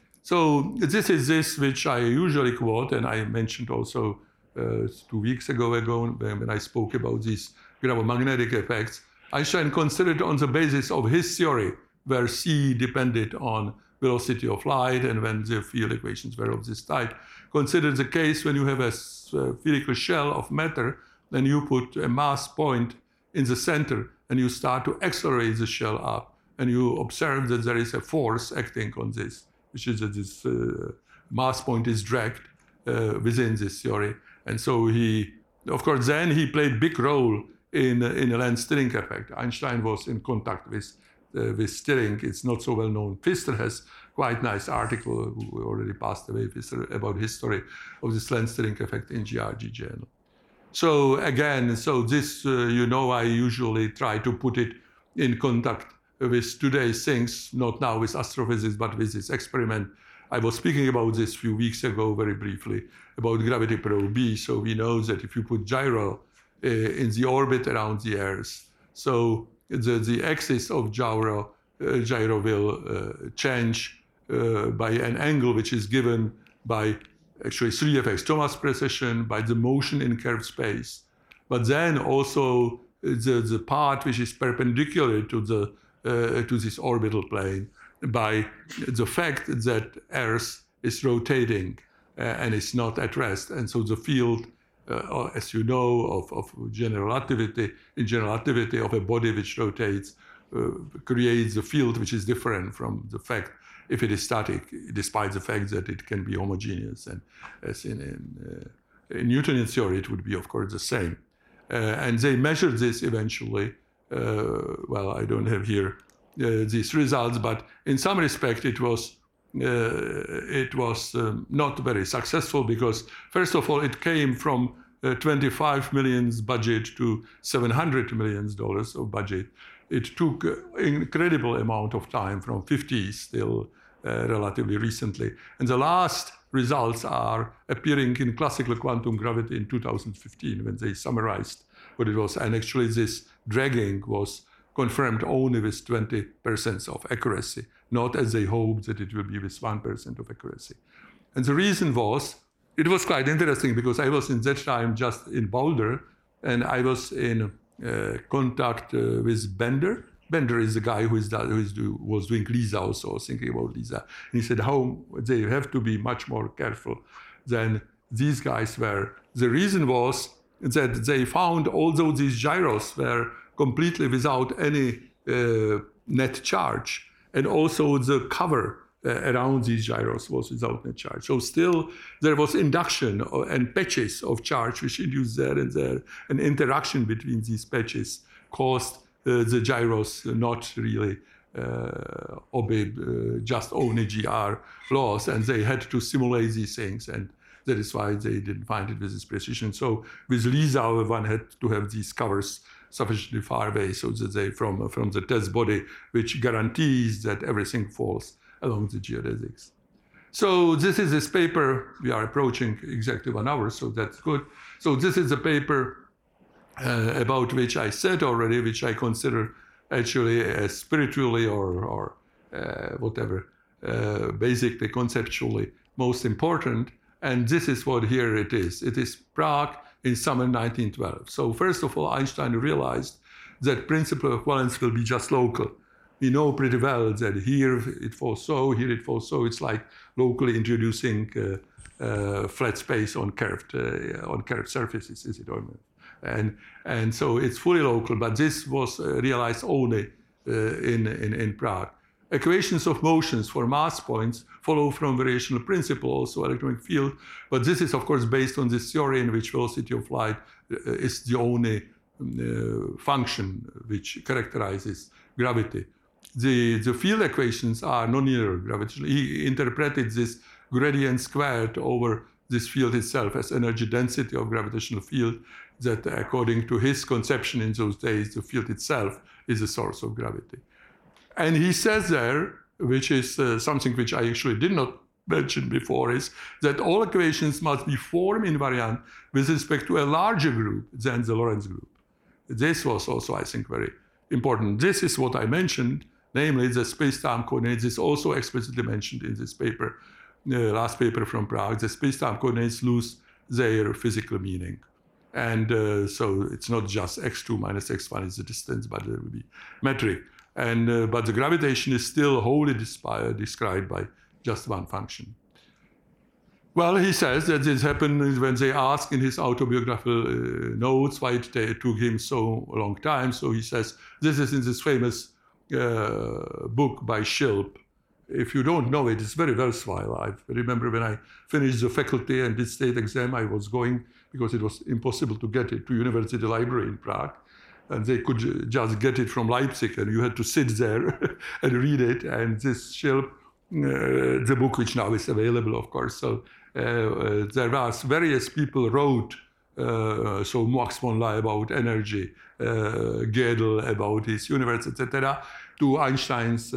So this is this which I usually quote, and I mentioned also 2 weeks ago when I spoke about these gravomagnetic effects. Einstein considered on the basis of his theory, where C depended on velocity of light, and when the field equations were of this type, considered the case when you have a spherical shell of matter, then you put a mass point in the center, and you start to accelerate the shell up, and you observe that there is a force acting on this, which is that this mass point is dragged within this theory. And so he, of course, then he played big role in a Lenz-Stirring effect. Einstein was in contact with Stirring. It's not so well known. Pfister has quite nice article, who already passed away, Pfister, about history of this Lenz-Stirring effect in GRG journal. So again, this, I usually try to put it in contact with today's things, not now with astrophysics, but with this experiment. I was speaking about this a few weeks ago, very briefly, about gravity probe B. So we know that if you put gyro in the orbit around the Earth, so the axis of gyro will change by an angle which is given by actually three effects: Thomas precession, by the motion in curved space, but then also the part which is perpendicular to this orbital plane, by the fact that Earth is rotating and is not at rest. And so the field, as you know, of general relativity, in general relativity of a body which rotates, creates a field which is different from the fact if it is static, despite the fact that it can be homogeneous. And as in Newtonian theory, it would be, of course, the same. And they measured this eventually. Well, I don't have here these results, but in some respect, it was not very successful because, first of all, it came from $25 million budget to $700 million of budget. It took an incredible amount of time, from 50s till relatively recently. And the last results are appearing in Classical Quantum Gravity in 2015, when they summarized what it was. And actually, this dragging was confirmed only with 20% of accuracy, not as they hoped that it will be with 1% of accuracy. And the reason was, it was quite interesting because I was in that time just in Boulder, and I was in contact with Bender. Bender is the guy who was doing LISA also, thinking about LISA. And he said how they have to be much more careful than these guys were. The reason was that they found, although these gyros were completely without any net charge. And also the cover around these gyros was without net charge. So still there was induction and patches of charge which induced there and there. An interaction between these patches caused the gyros not really obey just only GR laws, and they had to simulate these things, and that is why they didn't find it with this precision. So with Lisa, one had to have these covers sufficiently far away so that they from the test body, which guarantees that everything falls along the geodesics. So this paper. We are approaching exactly 1 hour, so that's good. So this is a paper about which I said already, which I consider actually as spiritually or whatever, basically conceptually most important. And this is what here it is. It is Prague in summer 1912. So first of all, Einstein realized that principle of equivalence will be just local. We know pretty well that here it falls so, here it falls so. It's like locally introducing flat space on curved surfaces, is it? And so it's fully local, but this was realized only in Prague. Equations of motions for mass points follow from variational principle, also electronic field, but this is of course based on this theory in which velocity of light is the only function which characterizes gravity. The field equations are nonlinear gravitational. He interpreted this gradient squared over this field itself as energy density of gravitational field, that according to his conception in those days, the field itself is a source of gravity. And he says there, which is something which I actually did not mention before, is that all equations must be form invariant with respect to a larger group than the Lorentz group. This was also, I think, very important. This is what I mentioned, namely the space-time coordinates is also explicitly mentioned in this paper, the last paper from Prague. The space-time coordinates lose their physical meaning. And so it's not just x2 minus x1 is the distance, but it will be metric. And but the gravitation is still wholly described by just one function. Well, he says that this happened when they ask in his autobiographical notes why it took him so long time. So he says, this is in this famous book by Schilp. If you don't know it, it's very worthwhile. I remember when I finished the faculty and did state exam, I was going, because it was impossible to get it, to University Library in Prague. And they could just get it from Leipzig, and you had to sit there and read it. And this Schilp, the book which now is available, of course. So there was various people wrote, so Max von Laue about energy, Gödel about his universe, etc., to Einstein's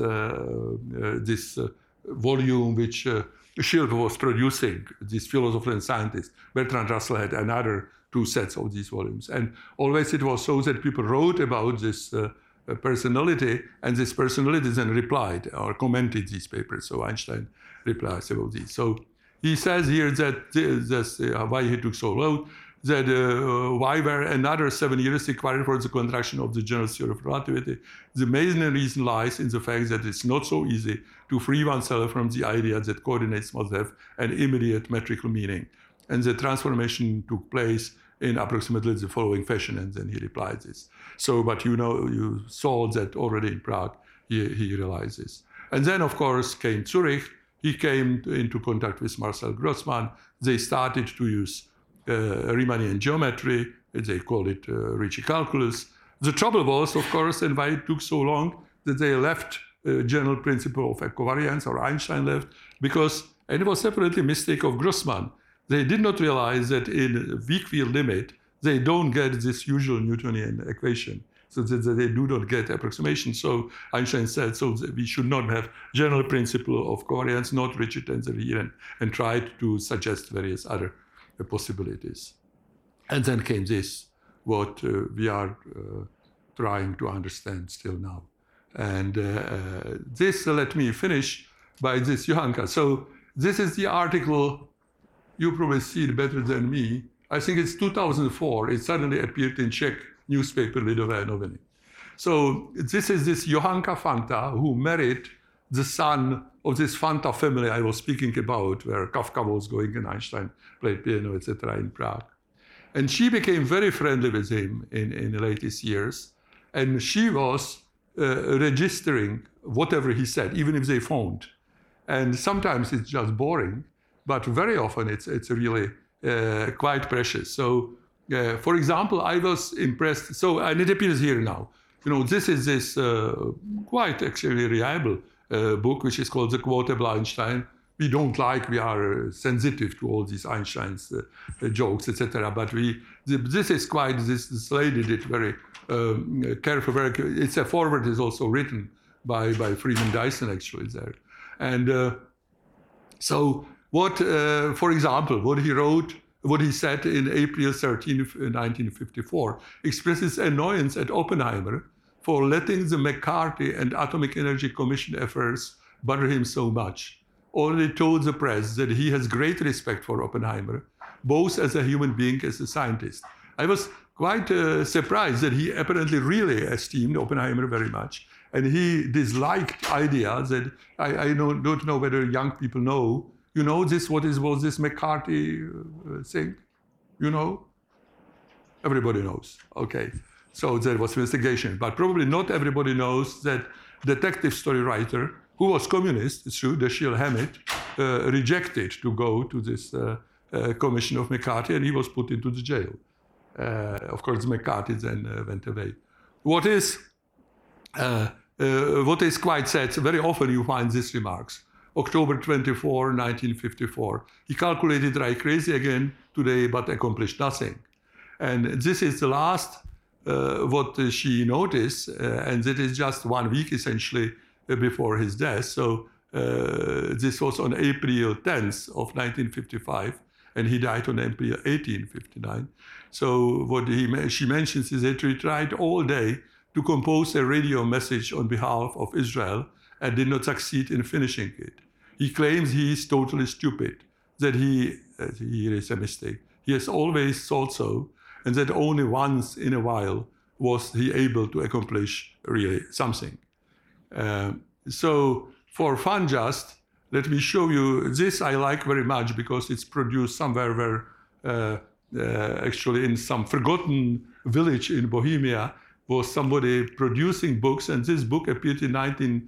this volume which Schilp was producing, this philosopher and scientist. Bertrand Russell had another 2 sets of these volumes. And always it was so that people wrote about this personality, and this personality then replied or commented these papers. So Einstein replies about this. So he says here that why he took so long, that why were another 7 years required for the construction of the general theory of relativity. The main reason lies in the fact that it's not so easy to free oneself from the idea that coordinates must have an immediate metrical meaning. And the transformation took place in approximately the following fashion, and then he replied this. So, but you saw that already in Prague, he realized this. And then, of course, came Zurich. He came into contact with Marcel Grossmann. They started to use Riemannian geometry. They called it Ricci calculus. The trouble was, of course, and why it took so long, that they left general principle of equivariance, or Einstein left, because, and it was definitely a mistake of Grossmann. They did not realize that in weak field limit, they don't get this usual Newtonian equation, so that they do not get approximation. So Einstein said, so we should not have general principle of covariance, not Ricci tensor here, and tried to suggest various other possibilities. And then came this, what we are trying to understand still now. And this, let me finish by this Johánka. So this is the article. You probably see it better than me. I think it's 2004. It suddenly appeared in Czech newspaper Lidové noviny. So this is this Johánka Fanta, who married the son of this Fanta family I was speaking about, where Kafka was going and Einstein played piano, etc., in Prague. And she became very friendly with him in the latest years. And she was registering whatever he said, even if they phoned. And sometimes it's just boring, but very often it's really quite precious. So, for example, I was impressed. So, and it appears here now. This is this quite actually reliable book, which is called The Quotable Einstein. We are sensitive to all these Einstein's jokes, etc. But this is quite, this lady did very careful, it's a foreword is also written by Freeman Dyson actually there. And so what, for example, what he said in April 13, 1954, expresses annoyance at Oppenheimer for letting the McCarthy and Atomic Energy Commission affairs bother him so much. Already told the press that he has great respect for Oppenheimer, both as a human being, as a scientist. I was quite surprised that he apparently really esteemed Oppenheimer very much, and he disliked ideas that I don't know whether young people know. This was this McCarthy thing? Everybody knows. Okay, so there was investigation, but probably not everybody knows that detective story writer, who was communist, it's true, Dashiell Hammett, rejected to go to this commission of McCarthy, and he was put into the jail. Of course, McCarthy then went away. What is quite sad, very often you find these remarks. October 24, 1954. He calculated like crazy again today, but accomplished nothing. And this is the last what she noticed, and that is just 1 week essentially before his death. So this was on April 10th of 1955, and he died on April 1859. So what she mentions is that he tried all day to compose a radio message on behalf of Israel and did not succeed in finishing it. He claims he is totally stupid, that here is a mistake. He has always thought so, and that only once in a while was he able to accomplish really something. So for fun just, let me show you, this I like very much because it's produced somewhere where actually in some forgotten village in Bohemia was somebody producing books, and this book appeared in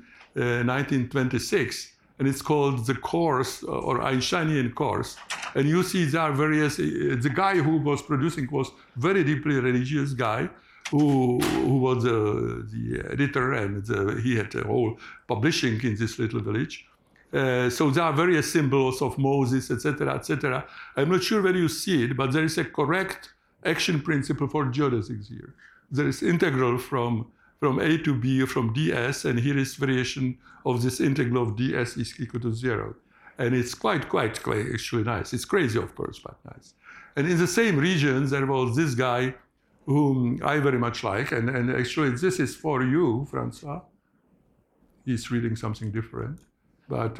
1926, and it's called The Course, or Einsteinian Course. And you see there are various, the guy who was producing was very deeply religious guy, who was the editor, and he had a whole publishing in this little village. So there are various symbols of Moses, etc., etc. I'm not sure whether you see it, but there is a correct action principle for geodesics here. There is integral from A to B, from ds, and here is variation of this integral of ds is equal to 0. And it's quite actually nice. It's crazy, of course, but nice. And in the same region, there was this guy whom I very much like, and actually this is for you, Francois. He's reading something different, but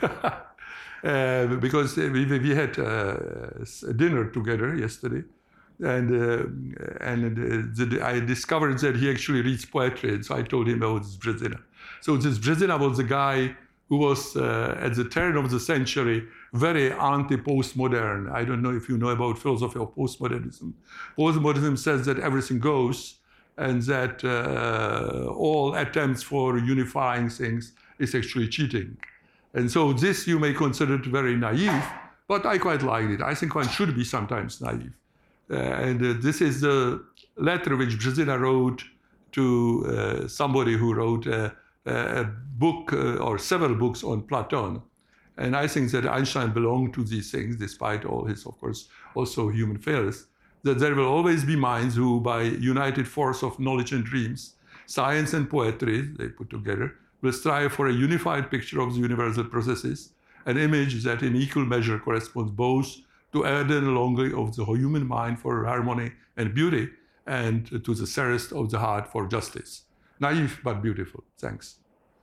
because we had a dinner together yesterday, and I discovered that he actually reads poetry, and so I told him about this Brezina. So this Brezina was the guy who was at the turn of the century very anti-postmodern. I don't know if you know about philosophy of postmodernism. Postmodernism says that everything goes, and that all attempts for unifying things is actually cheating. And so this you may consider it very naive, but I quite liked it. I think one should be sometimes naive. This is the letter which Brezina wrote to somebody who wrote a book or several books on Platon. And I think that Einstein belonged to these things, despite all his, of course, also human failures, that there will always be minds who, by united force of knowledge and dreams, science and poetry, they put together, will strive for a unified picture of the universal processes, an image that in equal measure corresponds both to ardent longing of the human mind for harmony and beauty, and to the thirst of the heart for justice. Naive, but beautiful. Thanks.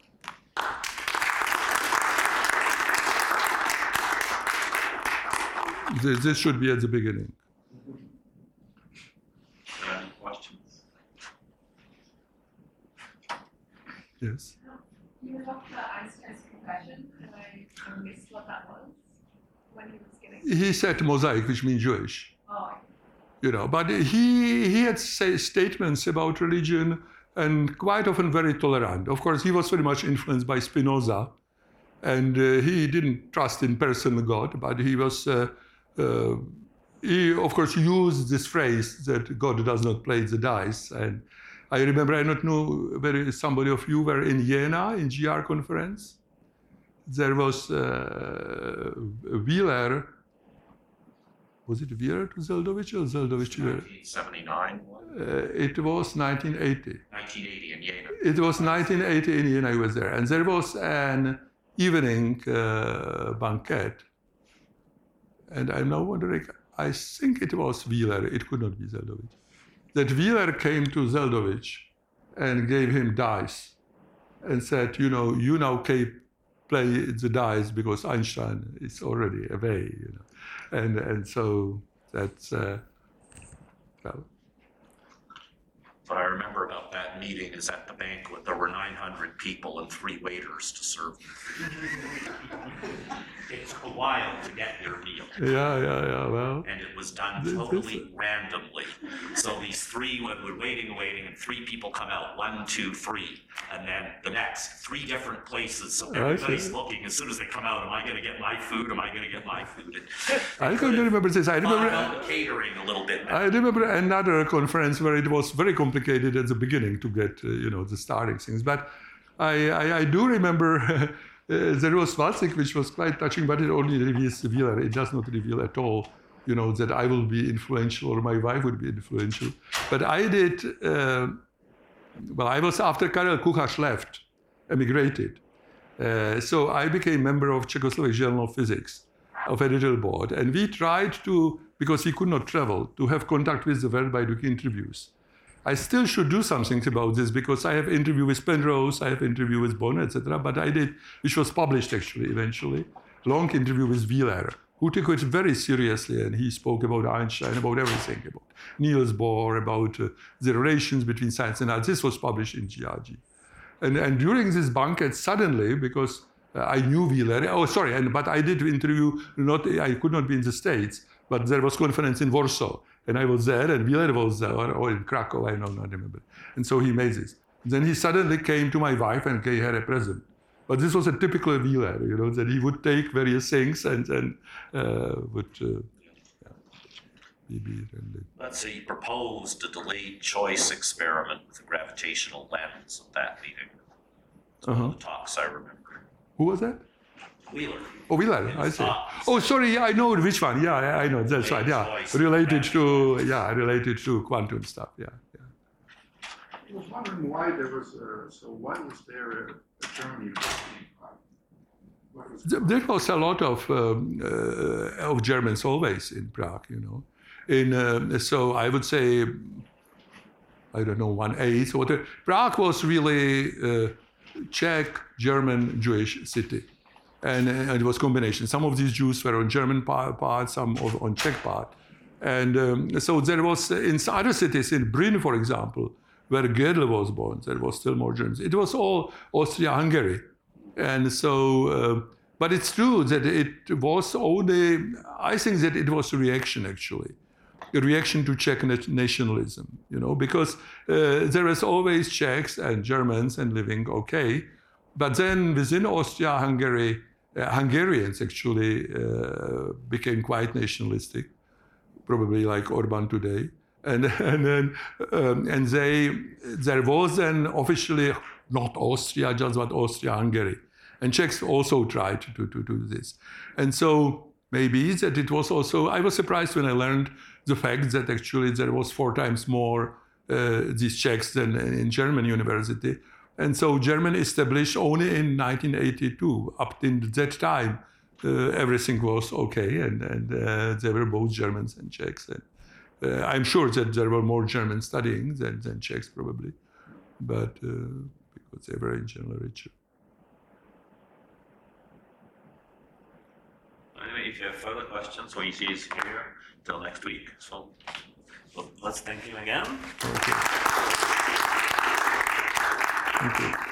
This should be at the beginning. Questions? Yes. You talked about Einstein's confession, and I missed what that was when he was giving. He said mosaic, which means Jewish. Oh. But he had statements about religion and quite often very tolerant. Of course, he was very much influenced by Spinoza, and he didn't trust in personal God, but he was, he of course used this phrase that God does not play the dice. And I remember, I don't know whether somebody of you were in Jena in GR conference. There was Wheeler. Was it Wheeler to Zeldovich or Zeldovich to Wheeler? 1979. It was 1980. 1980 in Jena. It was 1980 in Jena. I was there, and there was an evening banquet. And I'm now wondering, I think it was Wheeler. It could not be Zeldovich. That Wheeler came to Zeldovich and gave him dice and said, you now play the dice because Einstein is already away, and so that's well. What I remember about that meeting is at the banquet there were 900 people and 3 waiters to serve. It took a while to get your meal. Yeah. Well. And it was done totally randomly. So these 3, when we're waiting, and 3 people come out, 1, 2, 3, and then the next 3 different places. So everybody's looking as soon as they come out. Am I going to get my food? Am I going to get my food? I don't remember this. I remember the catering a little bit. I remember another conference where it was very complicated at the beginning to get the starting things. But I do remember. There was Walzig, which was quite touching, but it only reveals the Wheeler. It does not reveal at all, that I will be influential or my wife would be influential. But I did, I was after Karel Kuchař left, emigrated. So I became member of Czechoslovak Journal of Physics, of editorial board. And we tried to, because we could not travel, to have contact with the world by doing interviews. I still should do something about this because I have interview with Penrose, I have interview with Bonn, etc. But I did, which was published actually eventually, long interview with Wheeler, who took it very seriously, and he spoke about Einstein, about everything, about Niels Bohr, about the relations between science and art. This was published in GRG. And during this banquet, suddenly, because I knew Wheeler, but I did interview, I could not be in the States, but there was conference in Warsaw. And I was there, and Wheeler was there, or in Krakow, I don't remember. And so he made this. Then he suddenly came to my wife and gave her a present. But this was a typical Wheeler, that he would take various things and would be really. Let's say he proposed a delayed choice experiment with a gravitational lens at that meeting. It's one of the talks I remember. Who was that? Wheeler. Oh, Wheeler, I see. Oh, sorry, I know which one. Yeah, I know. That's right. Yeah, related to quantum stuff. Yeah. I was wondering why there was why was there a German university in Prague? There was a lot of Germans always in Prague, so I would say, I don't know, 1/8 or whatever. Prague was really Czech, German, Jewish city. And it was combination. Some of these Jews were on German part, some on Czech part. And so there was, in other cities, in Brünn, for example, where Gödel was born, there was still more Germans. It was all Austria-Hungary. And so, but it's true that it was only, I think that it was a reaction, actually. A reaction to Czech nationalism, because there was always Czechs and Germans and living okay. But then within Austria-Hungary, Hungarians actually became quite nationalistic, probably like Orban today. And there was then officially not Austria, just but Austria-Hungary. And Czechs also tried to do this. And so maybe that it was also, I was surprised when I learned the fact that actually there was 4 times more these Czechs than in German university. And so Germany established only in 1982. Up to that time, everything was okay, and there were both Germans and Czechs. And I'm sure that there were more Germans studying than Czechs probably, but because they were in general richer. Anyway, if you have further questions, or he is here till next week. So let's thank him again. Okay. Thank you.